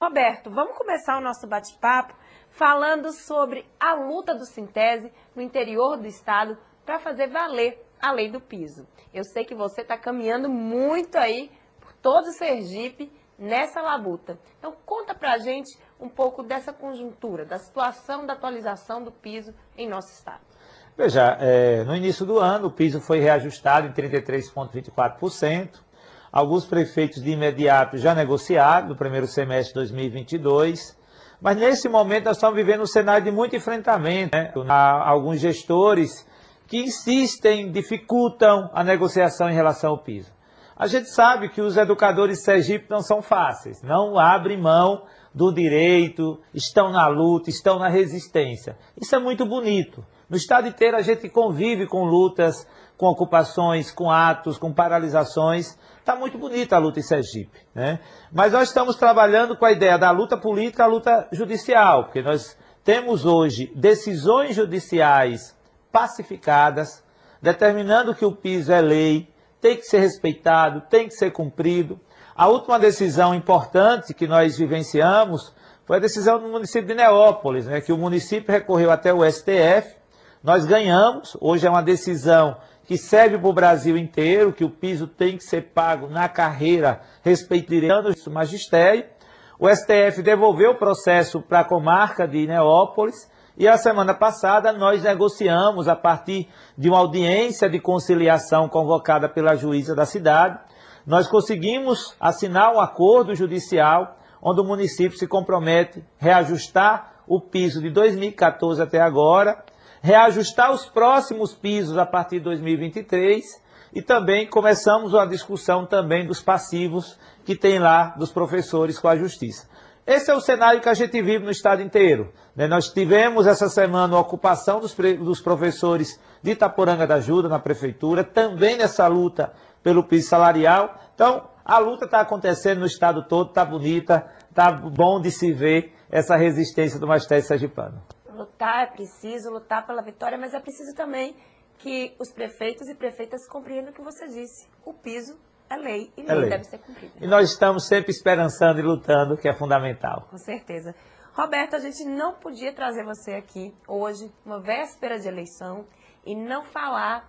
Roberto, vamos começar o nosso bate-papo falando sobre a luta do Sintese no interior do estado para fazer valer a lei do piso. Eu sei que você está caminhando muito aí por todo o Sergipe nessa labuta. Então conta pra gente um pouco dessa conjuntura, da situação da atualização do piso em nosso estado. Veja, é, no início do ano o piso foi reajustado em trinta e três vírgula vinte e quatro por cento. Alguns prefeitos de imediato já negociaram no primeiro semestre de dois mil e vinte e dois. Mas nesse momento nós estamos vivendo um cenário de muito enfrentamento, né? Há alguns gestores que insistem, dificultam a negociação em relação ao piso. A gente sabe que os educadores de Sergipe não são fáceis, não abrem mão do direito, estão na luta, estão na resistência. Isso é muito bonito. No estado inteiro a gente convive com lutas, com ocupações, com atos, com paralisações. Está muito bonita a luta em Sergipe, né? Mas nós estamos trabalhando com a ideia da luta política, a luta judicial, porque nós temos hoje decisões judiciais pacificadas, determinando que o piso é lei, tem que ser respeitado, tem que ser cumprido. A última decisão importante que nós vivenciamos foi a decisão do município de Neópolis, né, que o município recorreu até o S T F, nós ganhamos, hoje é uma decisão que serve para o Brasil inteiro, que o piso tem que ser pago na carreira, respeitando o magistério. O S T F devolveu o processo para a comarca de Neópolis, e a semana passada nós negociamos, a partir de uma audiência de conciliação convocada pela juíza da cidade, nós conseguimos assinar um acordo judicial onde o município se compromete a reajustar o piso de dois mil e quatorze até agora, reajustar os próximos pisos a partir de dois mil e vinte e três e também começamos uma discussão também dos passivos que tem lá dos professores com a justiça. Esse é o cenário que a gente vive no estado inteiro. Nós tivemos essa semana a ocupação dos, dos professores de Itaporanga da Ajuda na prefeitura, também nessa luta pelo piso salarial. Então, a luta está acontecendo no estado todo, está bonita, está bom de se ver essa resistência do magistério sergipano. Lutar é preciso, lutar pela vitória, mas é preciso também que os prefeitos e prefeitas compreendam o que você disse. O piso é lei e lei, é lei deve ser cumprida. E nós estamos sempre esperançando e lutando, que é fundamental. Com certeza. Roberto, a gente não podia trazer você aqui hoje, uma véspera de eleição, e não falar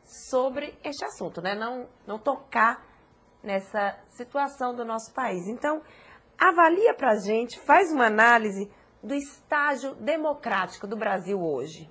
sobre este assunto, né? Não, não tocar nessa situação do nosso país. Então, avalia pra gente, faz uma análise do estágio democrático do Brasil hoje.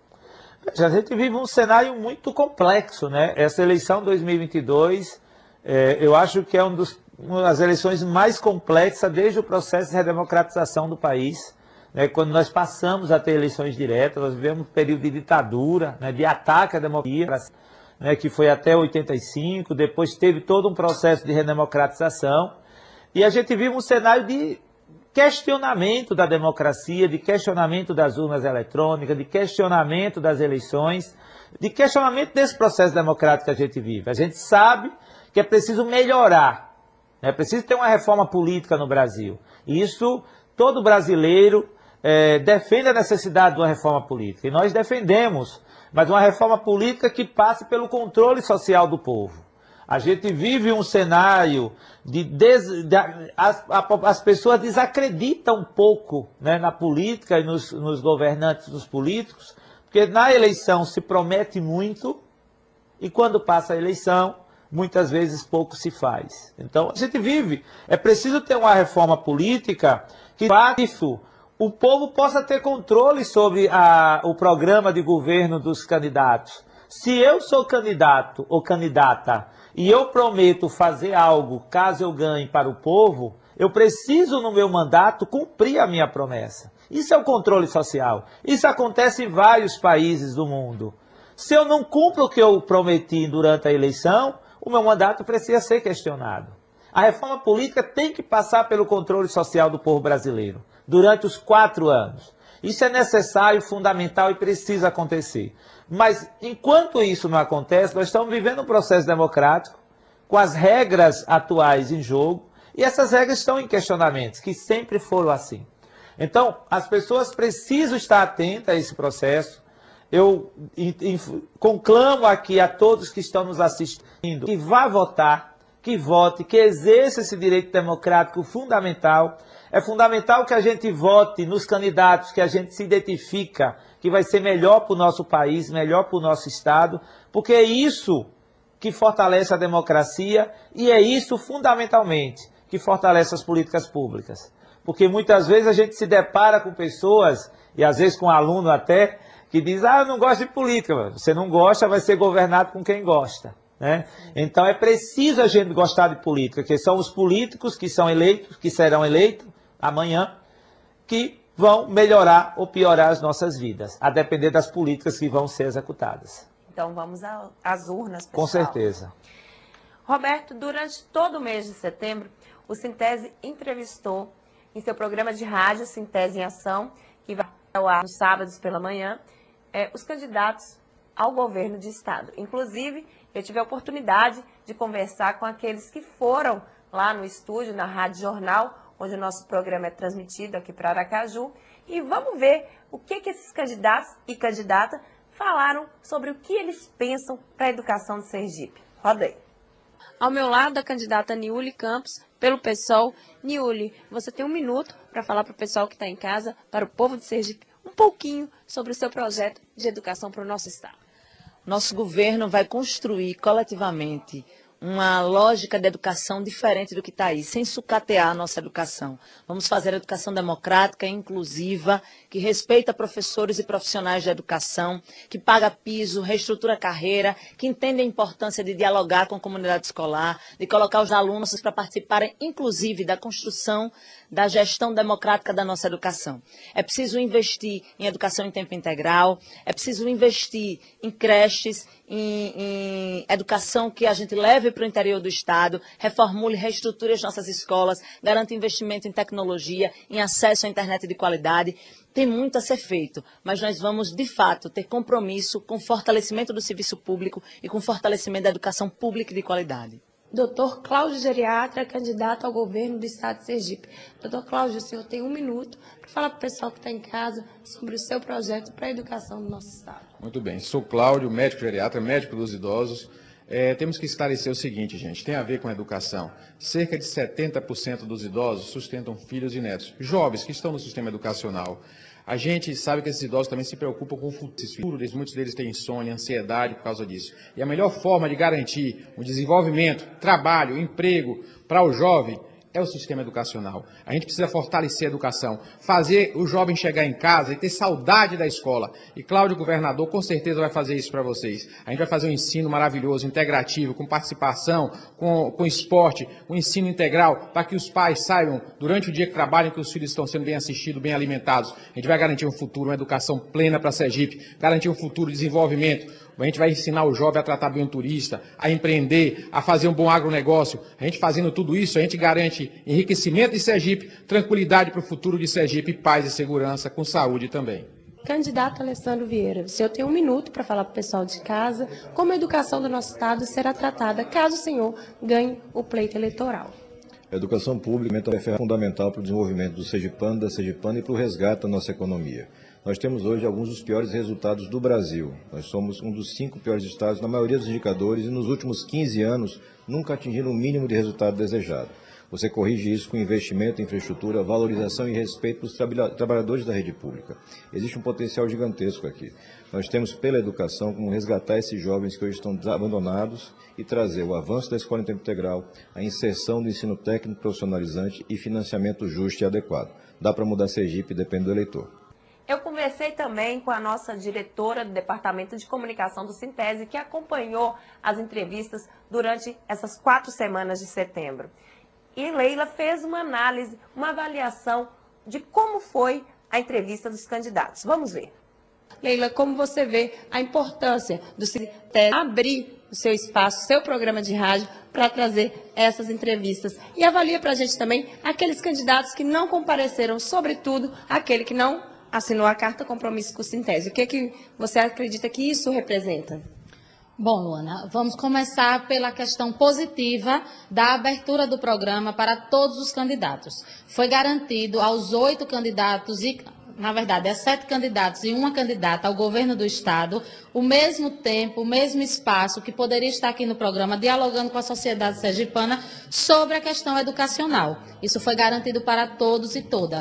A gente vive um cenário muito complexo, né? Essa eleição dois mil e vinte e dois, é, eu acho que é um dos, uma das eleições mais complexas desde o processo de redemocratização do país, né? Quando nós passamos a ter eleições diretas, nós vivemos um período de ditadura, né? De ataque à democracia, né? Que foi até oitenta e cinco, depois teve todo um processo de redemocratização, e a gente vive um cenário de questionamento da democracia, de questionamento das urnas eletrônicas, de questionamento das eleições, de questionamento desse processo democrático que a gente vive. A gente sabe que é preciso melhorar, é preciso ter uma reforma política no Brasil. E isso, todo brasileiro é, defende a necessidade de uma reforma política. E nós defendemos, mas uma reforma política que passe pelo controle social do povo. A gente vive um cenário de... Des, de as, as pessoas desacreditam um pouco, né, na política e nos, nos governantes dos políticos, porque na eleição se promete muito e quando passa a eleição, muitas vezes pouco se faz. Então, a gente vive. É preciso ter uma reforma política que faça isso, o povo possa ter controle sobre a, o programa de governo dos candidatos. Se eu sou candidato ou candidata e eu prometo fazer algo caso eu ganhe para o povo, eu preciso no meu mandato cumprir a minha promessa. Isso é o controle social. Isso acontece em vários países do mundo. Se eu não cumpro o que eu prometi durante a eleição, o meu mandato precisa ser questionado. A reforma política tem que passar pelo controle social do povo brasileiro durante os quatro anos. Isso é necessário, fundamental e precisa acontecer. Mas, enquanto isso não acontece, nós estamos vivendo um processo democrático, com as regras atuais em jogo, e essas regras estão em questionamentos, que sempre foram assim. Então, as pessoas precisam estar atentas a esse processo. Eu conclamo aqui a todos que estão nos assistindo que vá votar, que vote, que exerça esse direito democrático fundamental. É fundamental que a gente vote nos candidatos que a gente se identifica, que vai ser melhor para o nosso país, melhor para o nosso Estado, porque é isso que fortalece a democracia e é isso, fundamentalmente, que fortalece as políticas públicas. Porque muitas vezes a gente se depara com pessoas, e às vezes com um aluno até, que diz, ah, eu não gosto de política. Você não gosta, vai ser governado com quem gosta. Né? Então é preciso a gente gostar de política, que são os políticos que são eleitos, que serão eleitos amanhã, que vão melhorar ou piorar as nossas vidas, a depender das políticas que vão ser executadas. Então vamos às urnas, pessoal. Com certeza. Roberto, durante todo o mês de setembro, o Sintese entrevistou em seu programa de rádio, Sintese em Ação, que vai ao ar nos sábados pela manhã, é, os candidatos ao governo de Estado. Inclusive, eu tive a oportunidade de conversar com aqueles que foram lá no estúdio, na Rádio Jornal, onde o nosso programa é transmitido aqui para Aracaju, e vamos ver o que, que esses candidatos e candidatas falaram sobre o que eles pensam para a educação de Sergipe. Roda aí. Ao meu lado, a candidata Niuli Campos, pelo PSOL. Niuli, você tem um minuto para falar para o pessoal que está em casa, para o povo de Sergipe, um pouquinho sobre o seu projeto de educação para o nosso Estado. Nosso governo vai construir coletivamente uma lógica de educação diferente do que está aí, sem sucatear a nossa educação. Vamos fazer a educação democrática, inclusiva, que respeita professores e profissionais da educação, que paga piso, reestrutura a carreira, que entende a importância de dialogar com a comunidade escolar, de colocar os alunos para participarem, inclusive, da construção da gestão democrática da nossa educação. É preciso investir em educação em tempo integral, é preciso investir em creches, em, em educação que a gente leve para o interior do Estado, reformule, reestruture as nossas escolas, garanta investimento em tecnologia, em acesso à internet de qualidade. Tem muito a ser feito, mas nós vamos, de fato, ter compromisso com o fortalecimento do serviço público e com o fortalecimento da educação pública de qualidade. Doutor Cláudio Geriatra, candidato ao governo do Estado de Sergipe. Doutor Cláudio, o senhor tem um minuto para falar para o pessoal que está em casa sobre o seu projeto para a educação do nosso Estado. Muito bem, sou Cláudio, médico geriatra, médico dos idosos. É, temos que esclarecer o seguinte, gente, tem a ver com a educação. Cerca de setenta por cento dos idosos sustentam filhos e netos, jovens que estão no sistema educacional. A gente sabe que esses idosos também se preocupam com o futuro deles, muitos deles têm insônia, ansiedade por causa disso. E a melhor forma de garantir o desenvolvimento, trabalho, emprego para o jovem é o sistema educacional. A gente precisa fortalecer a educação, fazer o jovem chegar em casa e ter saudade da escola. E Cláudio, governador, com certeza vai fazer isso para vocês. A gente vai fazer um ensino maravilhoso, integrativo, com participação, com, com esporte, um ensino integral, para que os pais saibam, durante o dia que trabalham, que os filhos estão sendo bem assistidos, bem alimentados. A gente vai garantir um futuro, uma educação plena para Sergipe, garantir um futuro de desenvolvimento. A gente vai ensinar o jovem a tratar bem o turista, a empreender, a fazer um bom agronegócio. A gente fazendo tudo isso, a gente garante enriquecimento de Sergipe, tranquilidade para o futuro de Sergipe, paz e segurança, com saúde também. Candidato Alessandro Vieira, o senhor tem um minuto para falar para o pessoal de casa como a educação do nosso Estado será tratada caso o senhor ganhe o pleito eleitoral. A educação pública é fundamental para o desenvolvimento do sergipano, da sergipana e para o resgate da nossa economia. Nós temos hoje alguns dos piores resultados do Brasil. Nós somos um dos cinco piores estados na maioria dos indicadores e nos últimos quinze anos nunca atingiram o mínimo de resultado desejado. Você corrige isso com investimento em infraestrutura, valorização e respeito para os trabalhadores da rede pública. Existe um potencial gigantesco aqui. Nós temos, pela educação, como resgatar esses jovens que hoje estão abandonados e trazer o avanço da escola em tempo integral, a inserção do ensino técnico profissionalizante e financiamento justo e adequado. Dá para mudar Sergipe, depende do eleitor. Eu conversei também com a nossa diretora do Departamento de Comunicação do Sintese, que acompanhou as entrevistas durante essas quatro semanas de setembro. E Leila fez uma análise, uma avaliação de como foi a entrevista dos candidatos. Vamos ver. Leila, como você vê a importância do Sintese abrir o seu espaço, o seu programa de rádio, para trazer essas entrevistas. E avalia para a gente também aqueles candidatos que não compareceram, sobretudo aquele que não assinou a carta compromisso com o Sintese. O que, que você acredita que isso representa? Bom, Luana, vamos começar pela questão positiva da abertura do programa para todos os candidatos. Foi garantido aos oito candidatos e na verdade, é sete candidatos e uma candidata ao governo do Estado, o mesmo tempo, o mesmo espaço que poderia estar aqui no programa, dialogando com a sociedade sergipana sobre a questão educacional. Isso foi garantido para todos e todas.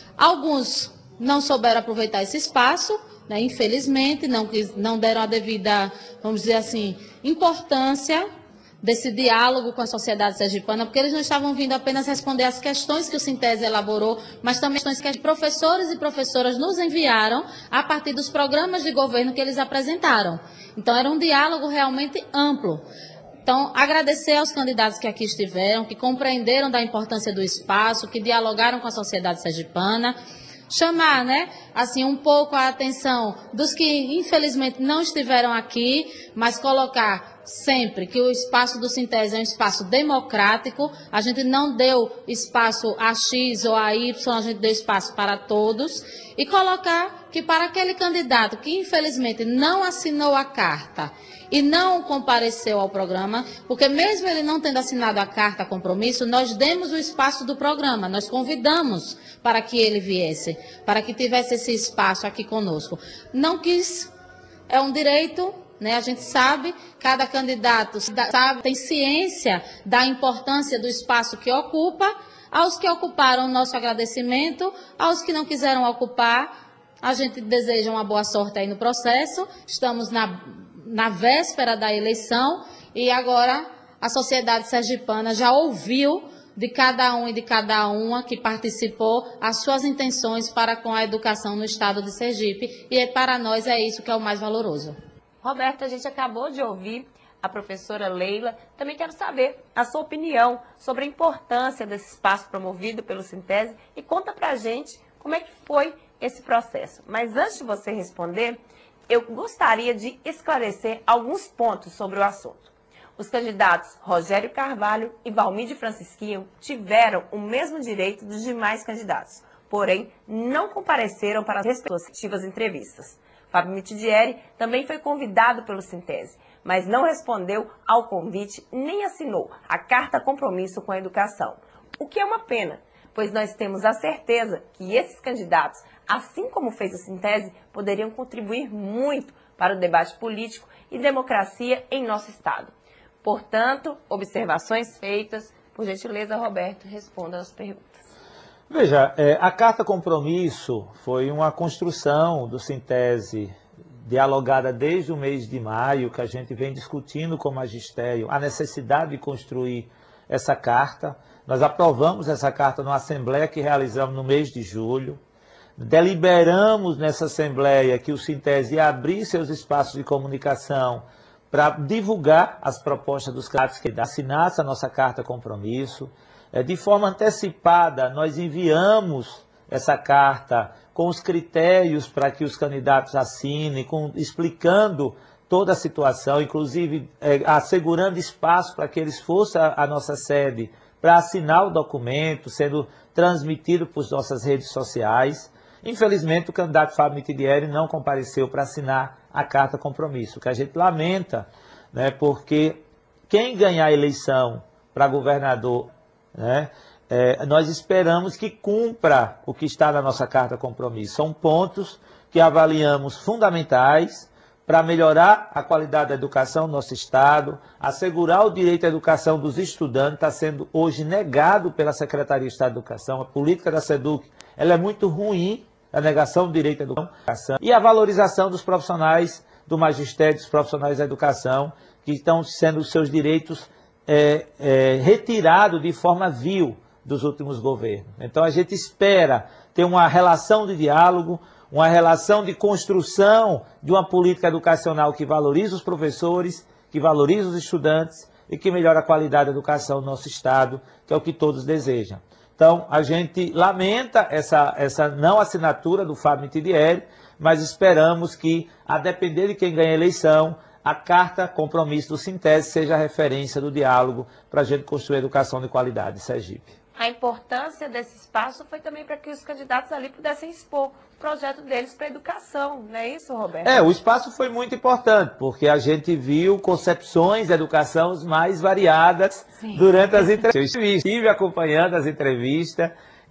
Alguns não souberam aproveitar esse espaço, né, infelizmente, não, não deram a devida, vamos dizer assim, importância desse diálogo com a sociedade sergipana, porque eles não estavam vindo apenas responder às questões que o Sintese elaborou, mas também questões que os professores e professoras nos enviaram a partir dos programas de governo que eles apresentaram. Então, era um diálogo realmente amplo. Então, agradecer aos candidatos que aqui estiveram, que compreenderam da importância do espaço, que dialogaram com a sociedade sergipana, chamar, né, assim, um pouco a atenção dos que, infelizmente, não estiveram aqui, mas colocar sempre que o espaço do Sintese é um espaço democrático, a gente não deu espaço a X ou a Y, a gente deu espaço para todos, e colocar que para aquele candidato que, infelizmente, não assinou a carta e não compareceu ao programa, porque mesmo ele não tendo assinado a carta compromisso, nós demos o espaço do programa, nós convidamos para que ele viesse, para que tivesse esse espaço aqui conosco. Não quis, é um direito, né? A gente sabe, cada candidato sabe, tem ciência da importância do espaço que ocupa. Aos que ocuparam, nosso agradecimento. Aos que não quiseram ocupar, a gente deseja uma boa sorte aí no processo. Estamos na, na véspera da eleição e agora a sociedade sergipana já ouviu de cada um e de cada uma que participou as suas intenções para com a educação no estado de Sergipe. E para nós é isso que é o mais valoroso. Roberto, a gente acabou de ouvir a professora Leila. Também quero saber a sua opinião sobre a importância desse espaço promovido pelo Sintese e conta pra gente como é que foi esse processo. Mas antes de você responder, eu gostaria de esclarecer alguns pontos sobre o assunto. Os candidatos Rogério Carvalho e Valmir Francisquinho tiveram o mesmo direito dos demais candidatos, porém não compareceram para as respectivas entrevistas. Fábio Mitidieri também foi convidado pelo Sintese, mas não respondeu ao convite nem assinou a carta compromisso com a educação. O que é uma pena, pois nós temos a certeza que esses candidatos, assim como fez o Sintese, poderiam contribuir muito para o debate político e democracia em nosso estado. Portanto, observações feitas. Por gentileza, Roberto, responda as perguntas. Veja, é, a carta compromisso foi uma construção do Sintese dialogada desde o mês de maio, que a gente vem discutindo com o magistério a necessidade de construir essa carta. Nós aprovamos essa carta numa assembleia que realizamos no mês de julho. Deliberamos nessa assembleia que o Sintese ia abrir seus espaços de comunicação para divulgar as propostas dos candidatos que assinassem a nossa carta compromisso. De forma antecipada, nós enviamos essa carta com os critérios para que os candidatos assinem, com, explicando toda a situação, inclusive é, assegurando espaço para que eles fossem à, à nossa sede para assinar o documento, sendo transmitido por nossas redes sociais. Infelizmente, o candidato Fábio Mitidieri não compareceu para assinar a carta compromisso, que a gente lamenta, né, porque quem ganhar a eleição para governador, né, é, nós esperamos que cumpra o que está na nossa carta compromisso. São pontos que avaliamos fundamentais para melhorar a qualidade da educação no nosso estado, assegurar o direito à educação dos estudantes, está sendo hoje negado pela Secretaria de Estado de Educação. A política da SEDUC ela é muito ruim, a negação do direito à educação, e a valorização dos profissionais do magistério, dos profissionais da educação, que estão sendo os seus direitos é, é, retirados de forma vil dos últimos governos. Então a gente espera ter uma relação de diálogo, uma relação de construção de uma política educacional que valorize os professores, que valorize os estudantes e que melhore a qualidade da educação no nosso estado, que é o que todos desejam. Então, a gente lamenta essa, essa não assinatura do Fábio Mitidieri, mas esperamos que, a depender de quem ganha a eleição, a carta compromisso do Sintese seja a referência do diálogo para a gente construir a educação de qualidade em Sergipe. A importância desse espaço foi também para que os candidatos ali pudessem expor o projeto deles para a educação, não é isso, Roberto? É, o espaço foi muito importante, porque a gente viu concepções de educação mais variadas Sim. durante as entrevistas. Eu estive acompanhando as entrevistas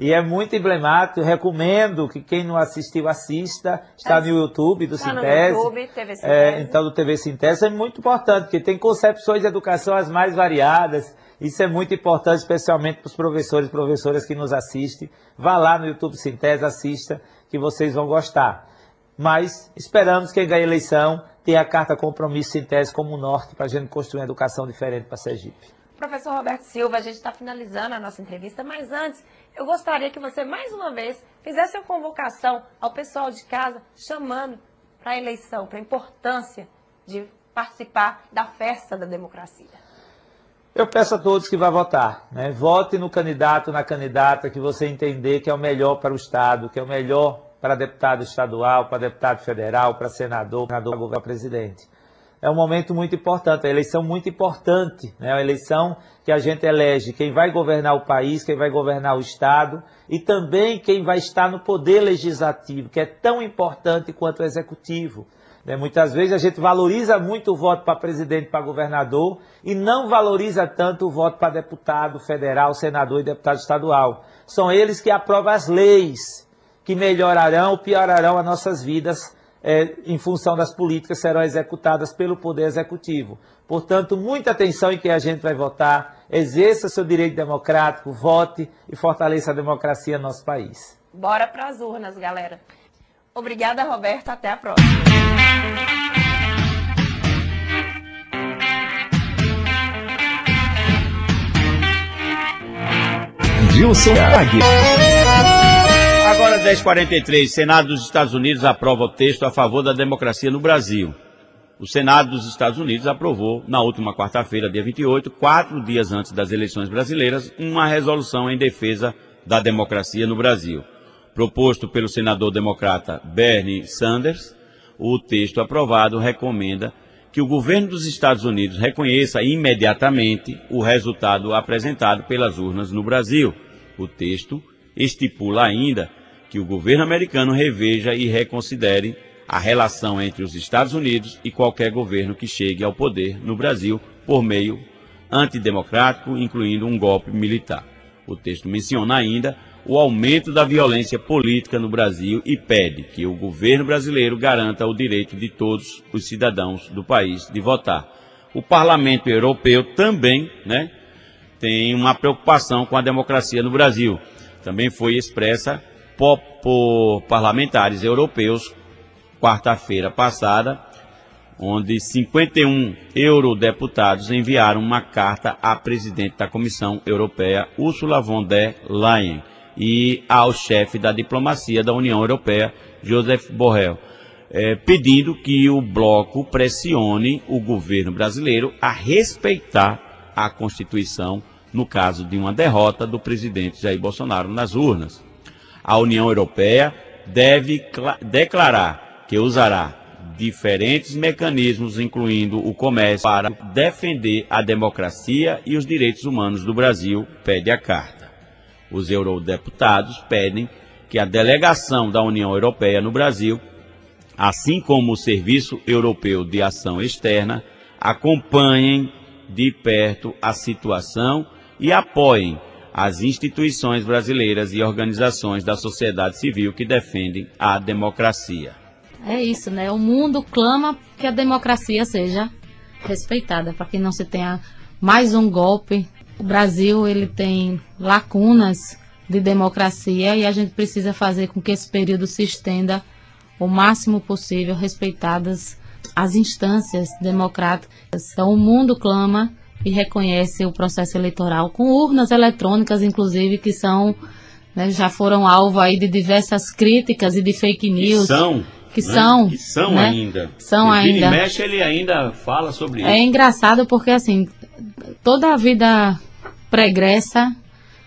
E é muito emblemático, eu recomendo que quem não assistiu assista, está no YouTube do Está no Sintese. YouTube, T V Sintese. É, então, do T V Sintese é muito importante, porque tem concepções de educação as mais variadas. Isso é muito importante, especialmente para os professores e professoras que nos assistem. Vá lá no YouTube Sintese, assista, que vocês vão gostar. Mas esperamos que quem ganhe a eleição tenha a carta compromisso Sintese como norte para a gente construir uma educação diferente para Sergipe. Professor Roberto Silva, a gente está finalizando a nossa entrevista, mas antes eu gostaria que você mais uma vez fizesse uma convocação ao pessoal de casa, chamando para a eleição, para a importância de participar da festa da democracia. Eu peço a todos que vão votar, né? Vote no candidato, na candidata que você entender que é o melhor para o Estado, que é o melhor para deputado estadual, para deputado federal, para senador, para governador, presidente. É um momento muito importante, é uma eleição muito importante, né? É uma eleição que a gente elege quem vai governar o país, quem vai governar o Estado e também quem vai estar no poder legislativo, que é tão importante quanto o executivo. Né? Muitas vezes a gente valoriza muito o voto para presidente, para governador e não valoriza tanto o voto para deputado federal, senador e deputado estadual. São eles que aprovam as leis que melhorarão ou piorarão as nossas vidas É, em função das políticas que serão executadas pelo Poder Executivo. Portanto, muita atenção em quem a gente vai votar, exerça seu direito democrático, vote e fortaleça a democracia no nosso país. Bora para as urnas, galera. Obrigada, Roberto. Até a próxima. Gilson Águia. Agora, dez e quarenta e três, Senado dos Estados Unidos aprova o texto a favor da democracia no Brasil. O Senado dos Estados Unidos aprovou, na última quarta-feira, dia vinte e oito, quatro dias antes das eleições brasileiras, uma resolução em defesa da democracia no Brasil. Proposto pelo senador democrata Bernie Sanders, o texto aprovado recomenda que o governo dos Estados Unidos reconheça imediatamente o resultado apresentado pelas urnas no Brasil. O texto estipula ainda que o governo americano reveja e reconsidere a relação entre os Estados Unidos e qualquer governo que chegue ao poder no Brasil por meio antidemocrático, incluindo um golpe militar. O texto menciona ainda o aumento da violência política no Brasil e pede que o governo brasileiro garanta o direito de todos os cidadãos do país de votar. O Parlamento Europeu também, né, tem uma preocupação com a democracia no Brasil. Também foi expressa por, por parlamentares europeus quarta-feira passada, onde cinquenta e um eurodeputados enviaram uma carta à presidente da Comissão Europeia, Ursula von der Leyen, e ao chefe da diplomacia da União Europeia, Josep Borrell, é, pedindo que o bloco pressione o governo brasileiro a respeitar a Constituição no caso de uma derrota do presidente Jair Bolsonaro nas urnas. A União Europeia deve declarar que usará diferentes mecanismos, incluindo o comércio, para defender a democracia e os direitos humanos do Brasil, pede a carta. Os eurodeputados pedem que a delegação da União Europeia no Brasil, assim como o Serviço Europeu de Ação Externa, acompanhem de perto a situação e apoiem as instituições brasileiras e organizações da sociedade civil que defendem a democracia. É isso, né? O mundo clama que a democracia seja respeitada, para que não se tenha mais um golpe. O Brasil, ele tem lacunas de democracia e a gente precisa fazer com que esse período se estenda o máximo possível, respeitadas as instâncias democráticas. Então, o mundo clama e reconhece o processo eleitoral, com urnas eletrônicas, inclusive, que são, né, já foram alvo aí de diversas críticas e de fake news. Que são, que né? são, que são né? ainda. São e ainda. Vira e mexe, ele ainda fala sobre isso. É engraçado porque, assim, toda a vida pregressa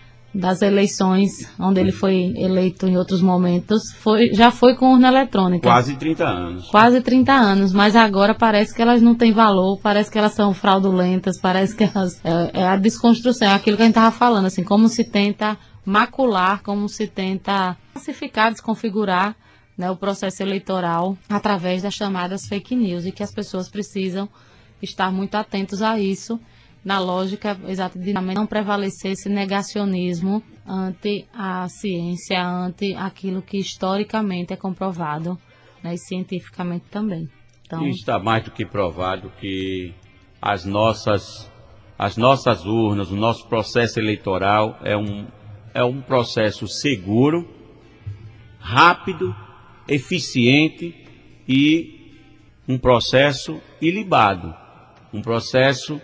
das eleições, onde ele foi eleito em outros momentos, foi, já foi com urna eletrônica. Quase trinta anos. Quase trinta anos, mas agora parece que elas não têm valor, parece que elas são fraudulentas, parece que elas... É, é a desconstrução, é aquilo que a gente estava falando, assim, como se tenta macular, como se tenta classificar, desconfigurar, né, o processo eleitoral através das chamadas fake news, e que as pessoas precisam estar muito atentos a isso na lógica exata de não prevalecer esse negacionismo ante a ciência, ante aquilo que historicamente é comprovado, né, e cientificamente também. Então, e está mais do que provado que as nossas, as nossas urnas, o nosso processo eleitoral é um, é um processo seguro, rápido, eficiente e um processo ilibado, um processo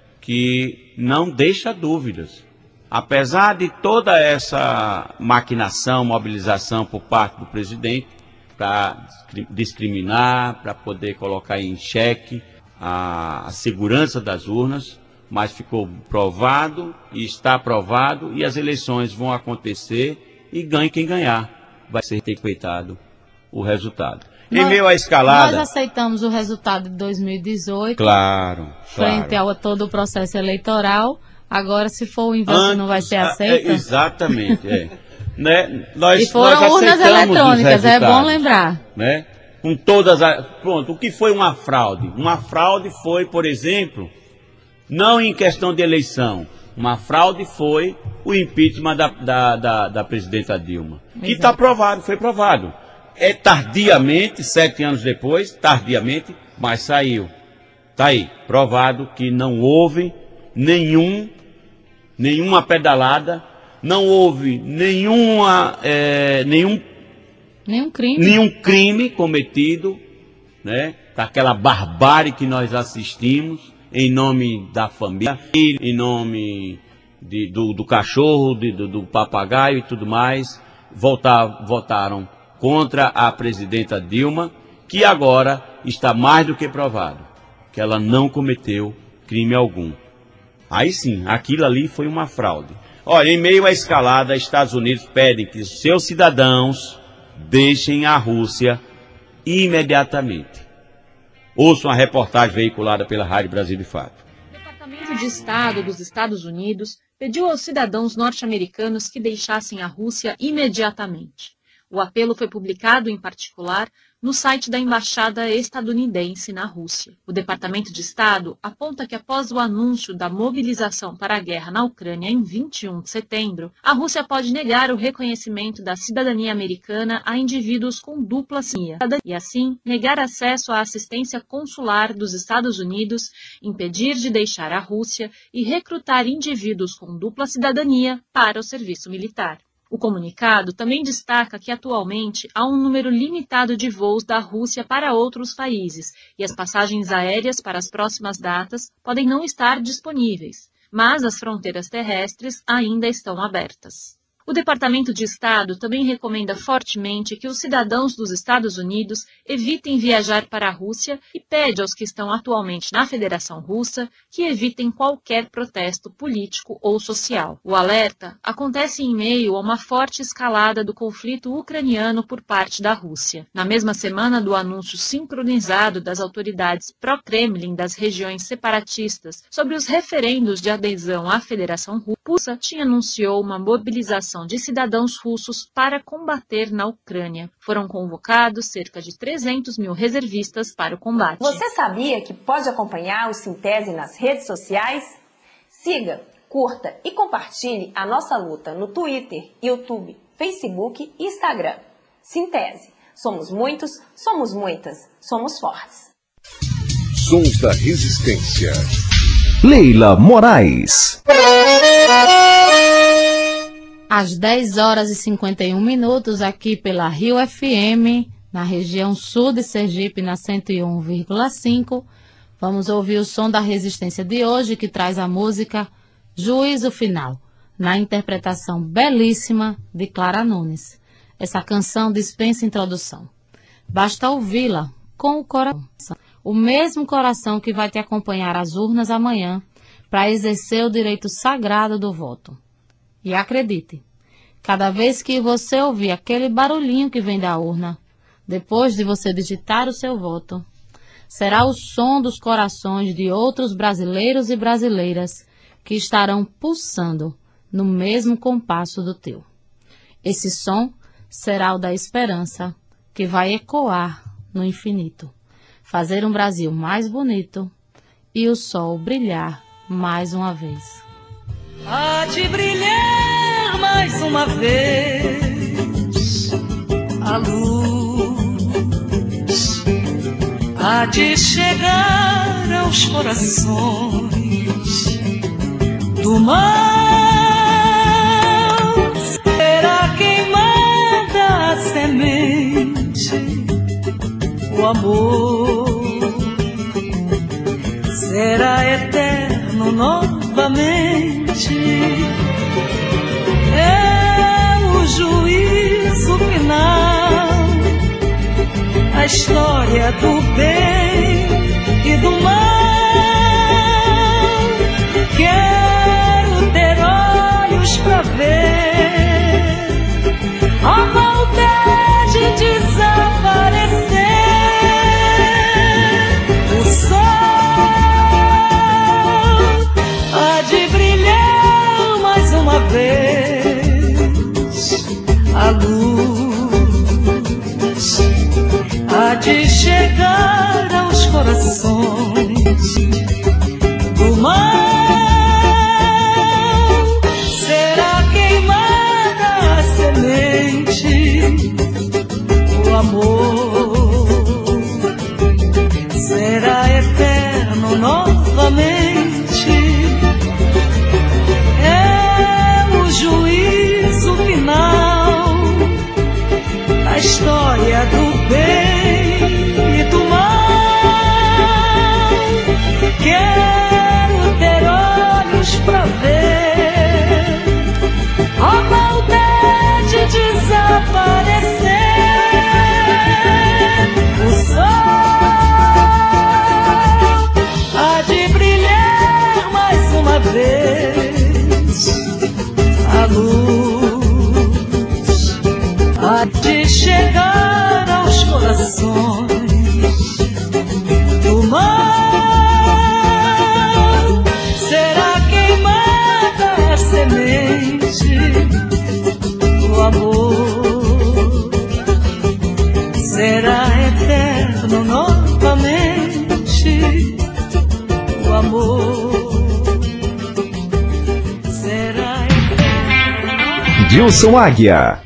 que não deixa dúvidas. Apesar de toda essa maquinação, mobilização por parte do presidente para discriminar, para poder colocar em xeque a, a segurança das urnas, mas ficou provado e está provado e as eleições vão acontecer e ganhe quem ganhar. Vai ser respeitado o resultado. Nós, em meio à escalada... Nós aceitamos o resultado de dois mil e dezoito. Claro, frente claro. a todo o processo eleitoral. Agora, se for o inverso, Antes, não vai ser aceito? É, exatamente, é. Né? Nós, e foram nós urnas eletrônicas, é bom lembrar. Né? Com todas as... Pronto, o que foi uma fraude? Uma fraude foi, por exemplo, não em questão de eleição, uma fraude foi o impeachment da, da, da, da presidenta Dilma. Exato. Que está provado, foi provado. É tardiamente, sete anos depois, tardiamente, mas saiu. Está aí, provado que não houve nenhum, nenhuma pedalada, não houve nenhuma, é, nenhum, nenhum crime, nenhum crime cometido, né, daquela barbárie que nós assistimos, em nome da família, em nome de, do, do cachorro, de, do, do papagaio e tudo mais, votar, votaram contra a presidenta Dilma, que agora está mais do que provado, que ela não cometeu crime algum. Aí sim, aquilo ali foi uma fraude. Olha, em meio à escalada, Estados Unidos pedem que seus cidadãos deixem a Rússia imediatamente. Ouçam a reportagem veiculada pela Rádio Brasil de Fato. O Departamento de Estado dos Estados Unidos pediu aos cidadãos norte-americanos que deixassem a Rússia imediatamente. O apelo foi publicado, em particular, no site da Embaixada estadunidense na Rússia. O Departamento de Estado aponta que após o anúncio da mobilização para a guerra na Ucrânia em vinte e um de setembro, a Rússia pode negar o reconhecimento da cidadania americana a indivíduos com dupla cidadania e, assim, negar acesso à assistência consular dos Estados Unidos, impedir de deixar a Rússia e recrutar indivíduos com dupla cidadania para o serviço militar. O comunicado também destaca que atualmente há um número limitado de voos da Rússia para outros países e as passagens aéreas para as próximas datas podem não estar disponíveis, mas as fronteiras terrestres ainda estão abertas. O Departamento de Estado também recomenda fortemente que os cidadãos dos Estados Unidos evitem viajar para a Rússia e pede aos que estão atualmente na Federação Russa que evitem qualquer protesto político ou social. O alerta acontece em meio a uma forte escalada do conflito ucraniano por parte da Rússia. Na mesma semana do anúncio sincronizado das autoridades pró-Kremlin das regiões separatistas sobre os referendos de adesão à Federação Russa, tinha anunciou uma mobilização de cidadãos russos para combater na Ucrânia. Foram convocados cerca de trezentos mil reservistas para o combate. Você sabia que pode acompanhar o Sintese nas redes sociais? Siga, curta e compartilhe a nossa luta no Twitter, YouTube, Facebook e Instagram. Sintese. Somos muitos, somos muitas, somos fortes. Sons da Resistência. Leila Moraes. Às dez horas e cinquenta e um minutos, aqui pela Rio F M, na região sul de Sergipe, na cento e um vírgula cinco, vamos ouvir o som da resistência de hoje, que traz a música Juízo Final, na interpretação belíssima de Clara Nunes. Essa canção dispensa introdução. Basta ouvi-la com o coração, o mesmo coração que vai te acompanhar às urnas amanhã para exercer o direito sagrado do voto. E acredite, cada vez que você ouvir aquele barulhinho que vem da urna, depois de você digitar o seu voto, será o som dos corações de outros brasileiros e brasileiras que estarão pulsando no mesmo compasso do teu. Esse som será o da esperança que vai ecoar no infinito, fazer um Brasil mais bonito e o sol brilhar mais uma vez. Há de brilhar mais uma vez a luz, há de chegar aos corações do mal, será queimada a semente, o amor será eterno novamente. É o juízo final, a história do bem e do mal. Quero ter olhos pra ver a maldade desaparecer. O sol há de brilhar mais uma vez, a luz há de chegar aos corações do mal. Será queimada a semente, o amor será eterno novamente. É o juízo final, a história do bem e do mal. Quero ter olhos pra ver a maldade desaparecer. O sol há de brilhar mais uma vez, a luz há de chegar aos corações do mal. Será queimada a semente, o amor será eterno novamente. O amor será eterno. Dilson Águia.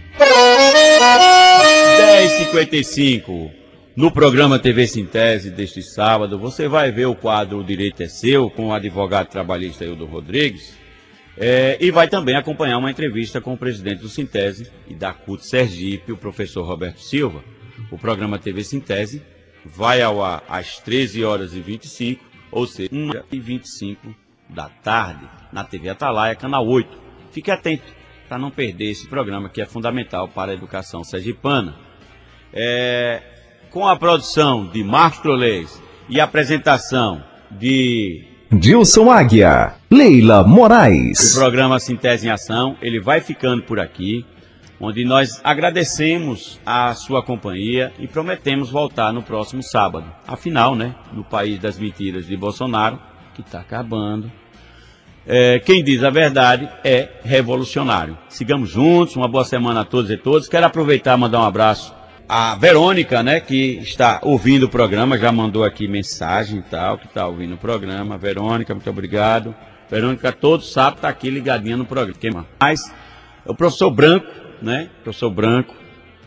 dez e cinquenta e cinco. No programa T V Sintese deste sábado, você vai ver o quadro O Direito é Seu, com o advogado trabalhista Hildo Rodrigues, é, e vai também acompanhar uma entrevista com o presidente do Sintese e da C U T Sergipe, o professor Roberto Silva. O programa T V Sintese vai ao ar às treze horas e vinte e cinco, ou seja, uma e vinte e cinco da tarde, na T V Atalaia, canal oito. Fique atento para não perder esse programa que é fundamental para a educação sergipana. É, com a produção de Marcos Trolês e a apresentação de Dilson Águia, Leila Moraes. O programa Sintese em Ação, ele vai ficando por aqui, onde nós agradecemos a sua companhia e prometemos voltar no próximo sábado. Afinal, né, no país das mentiras de Bolsonaro, que está acabando, é, quem diz a verdade é revolucionário. Sigamos juntos, uma boa semana a todos e todas. Quero aproveitar e mandar um abraço a Verônica, né, que está ouvindo o programa, já mandou aqui mensagem e tal, que está ouvindo o programa. Verônica, muito obrigado. Verônica, todo sábado está aqui ligadinha no programa. Quem mais? O professor Branco, né, professor Branco.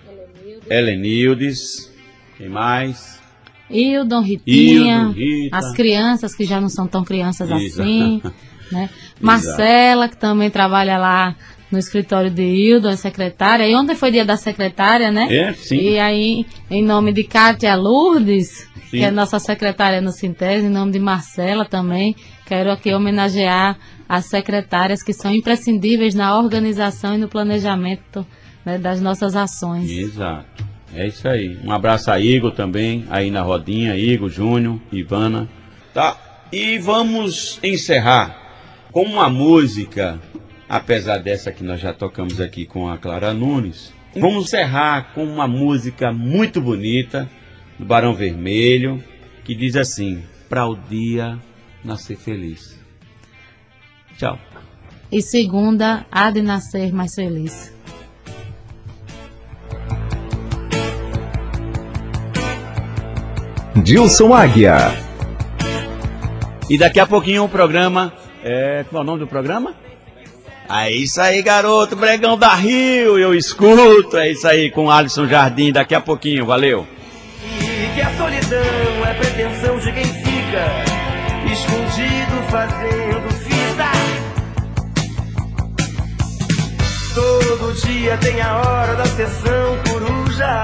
Helenildes. Quem mais? Hildon, Ritinha. Hildon, Rita. As crianças que já não são tão crianças Isso. assim, né? Marcela, que também trabalha lá no escritório de Hildon, é secretária. E ontem foi dia da secretária, né? É, sim. E aí, em nome de Kátia Lourdes, Sim. que é nossa secretária no Sintese, em nome de Marcela também, quero aqui homenagear as secretárias que são imprescindíveis na organização e no planejamento, né, das nossas ações. Exato. É isso aí. Um abraço a Igor também, aí na rodinha. Igor, Júnior, Ivana. Tá. E vamos encerrar com uma música, apesar dessa que nós já tocamos aqui com a Clara Nunes. Vamos encerrar com uma música muito bonita, do Barão Vermelho, que diz assim: pra o dia nascer feliz. Tchau. E segunda, há de nascer mais feliz. Dilson Águia. E daqui a pouquinho o programa É, qual é o nome do programa? É isso aí, garoto, Bregão da Rio, eu escuto, é isso aí, com Alisson Jardim, daqui a pouquinho, valeu. E que a solidão é pretensão de quem fica escondido fazendo fita. Todo dia tem a hora da sessão coruja.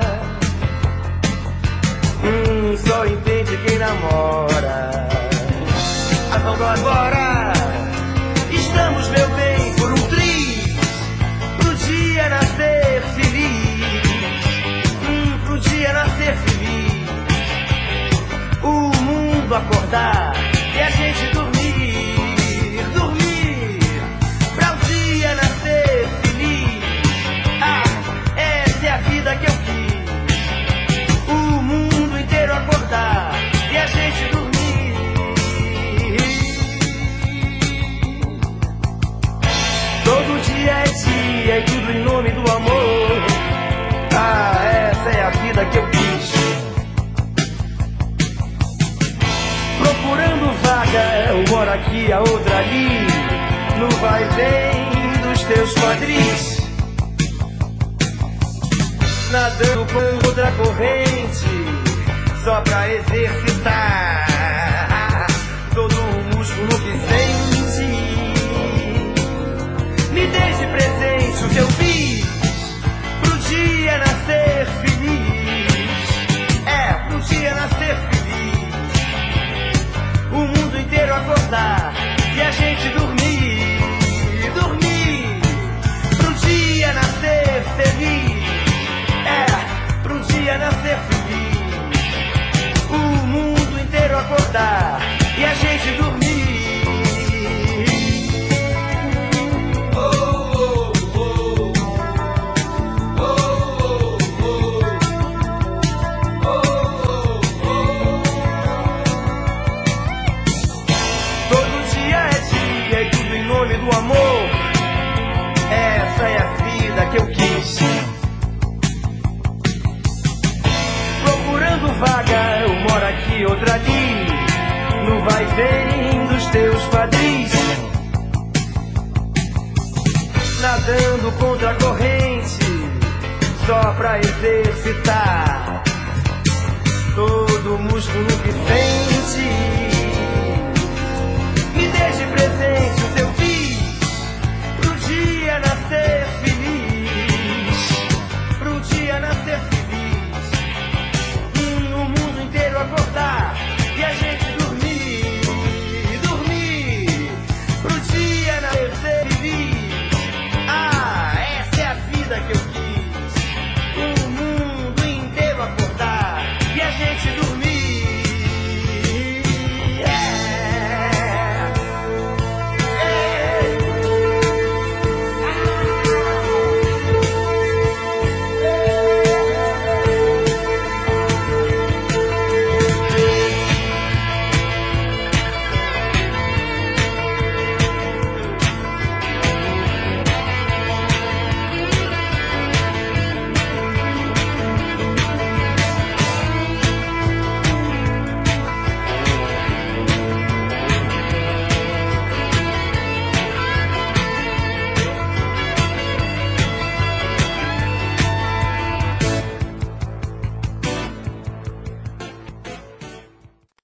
Hum, só entende quem namora. Mas vamos agora, estamos, meu bem, por um triz, pro dia nascer feliz. Hum, pro dia nascer feliz. O mundo acordar e a gente dormir, dormir, pra o dia nascer feliz. Ah, essa é a vida que eu quis. O mundo inteiro acordar e a gente dormir. Todo dia é dia e tudo em nome do amor. Ah, essa é a vida que eu quis. Procurando vaga, eu moro aqui, a outra ali. No vai e vem dos teus quadris. Nadando com outra corrente, só pra exercitar todo o músculo que sente. Me deixe presente o que eu fiz pro dia nascer feliz. É, pro dia nascer feliz. O mundo inteiro acordar e a gente dormir, dormir, pro dia nascer feliz. É, pro dia nascer feliz. O mundo inteiro acordar e a gente dormir. Do amor, essa é a vida que eu quis. Procurando vaga, eu moro aqui, outra ali. No vai e vem dos teus quadris. Nadando contra a corrente, só pra exercitar todo o músculo que sente.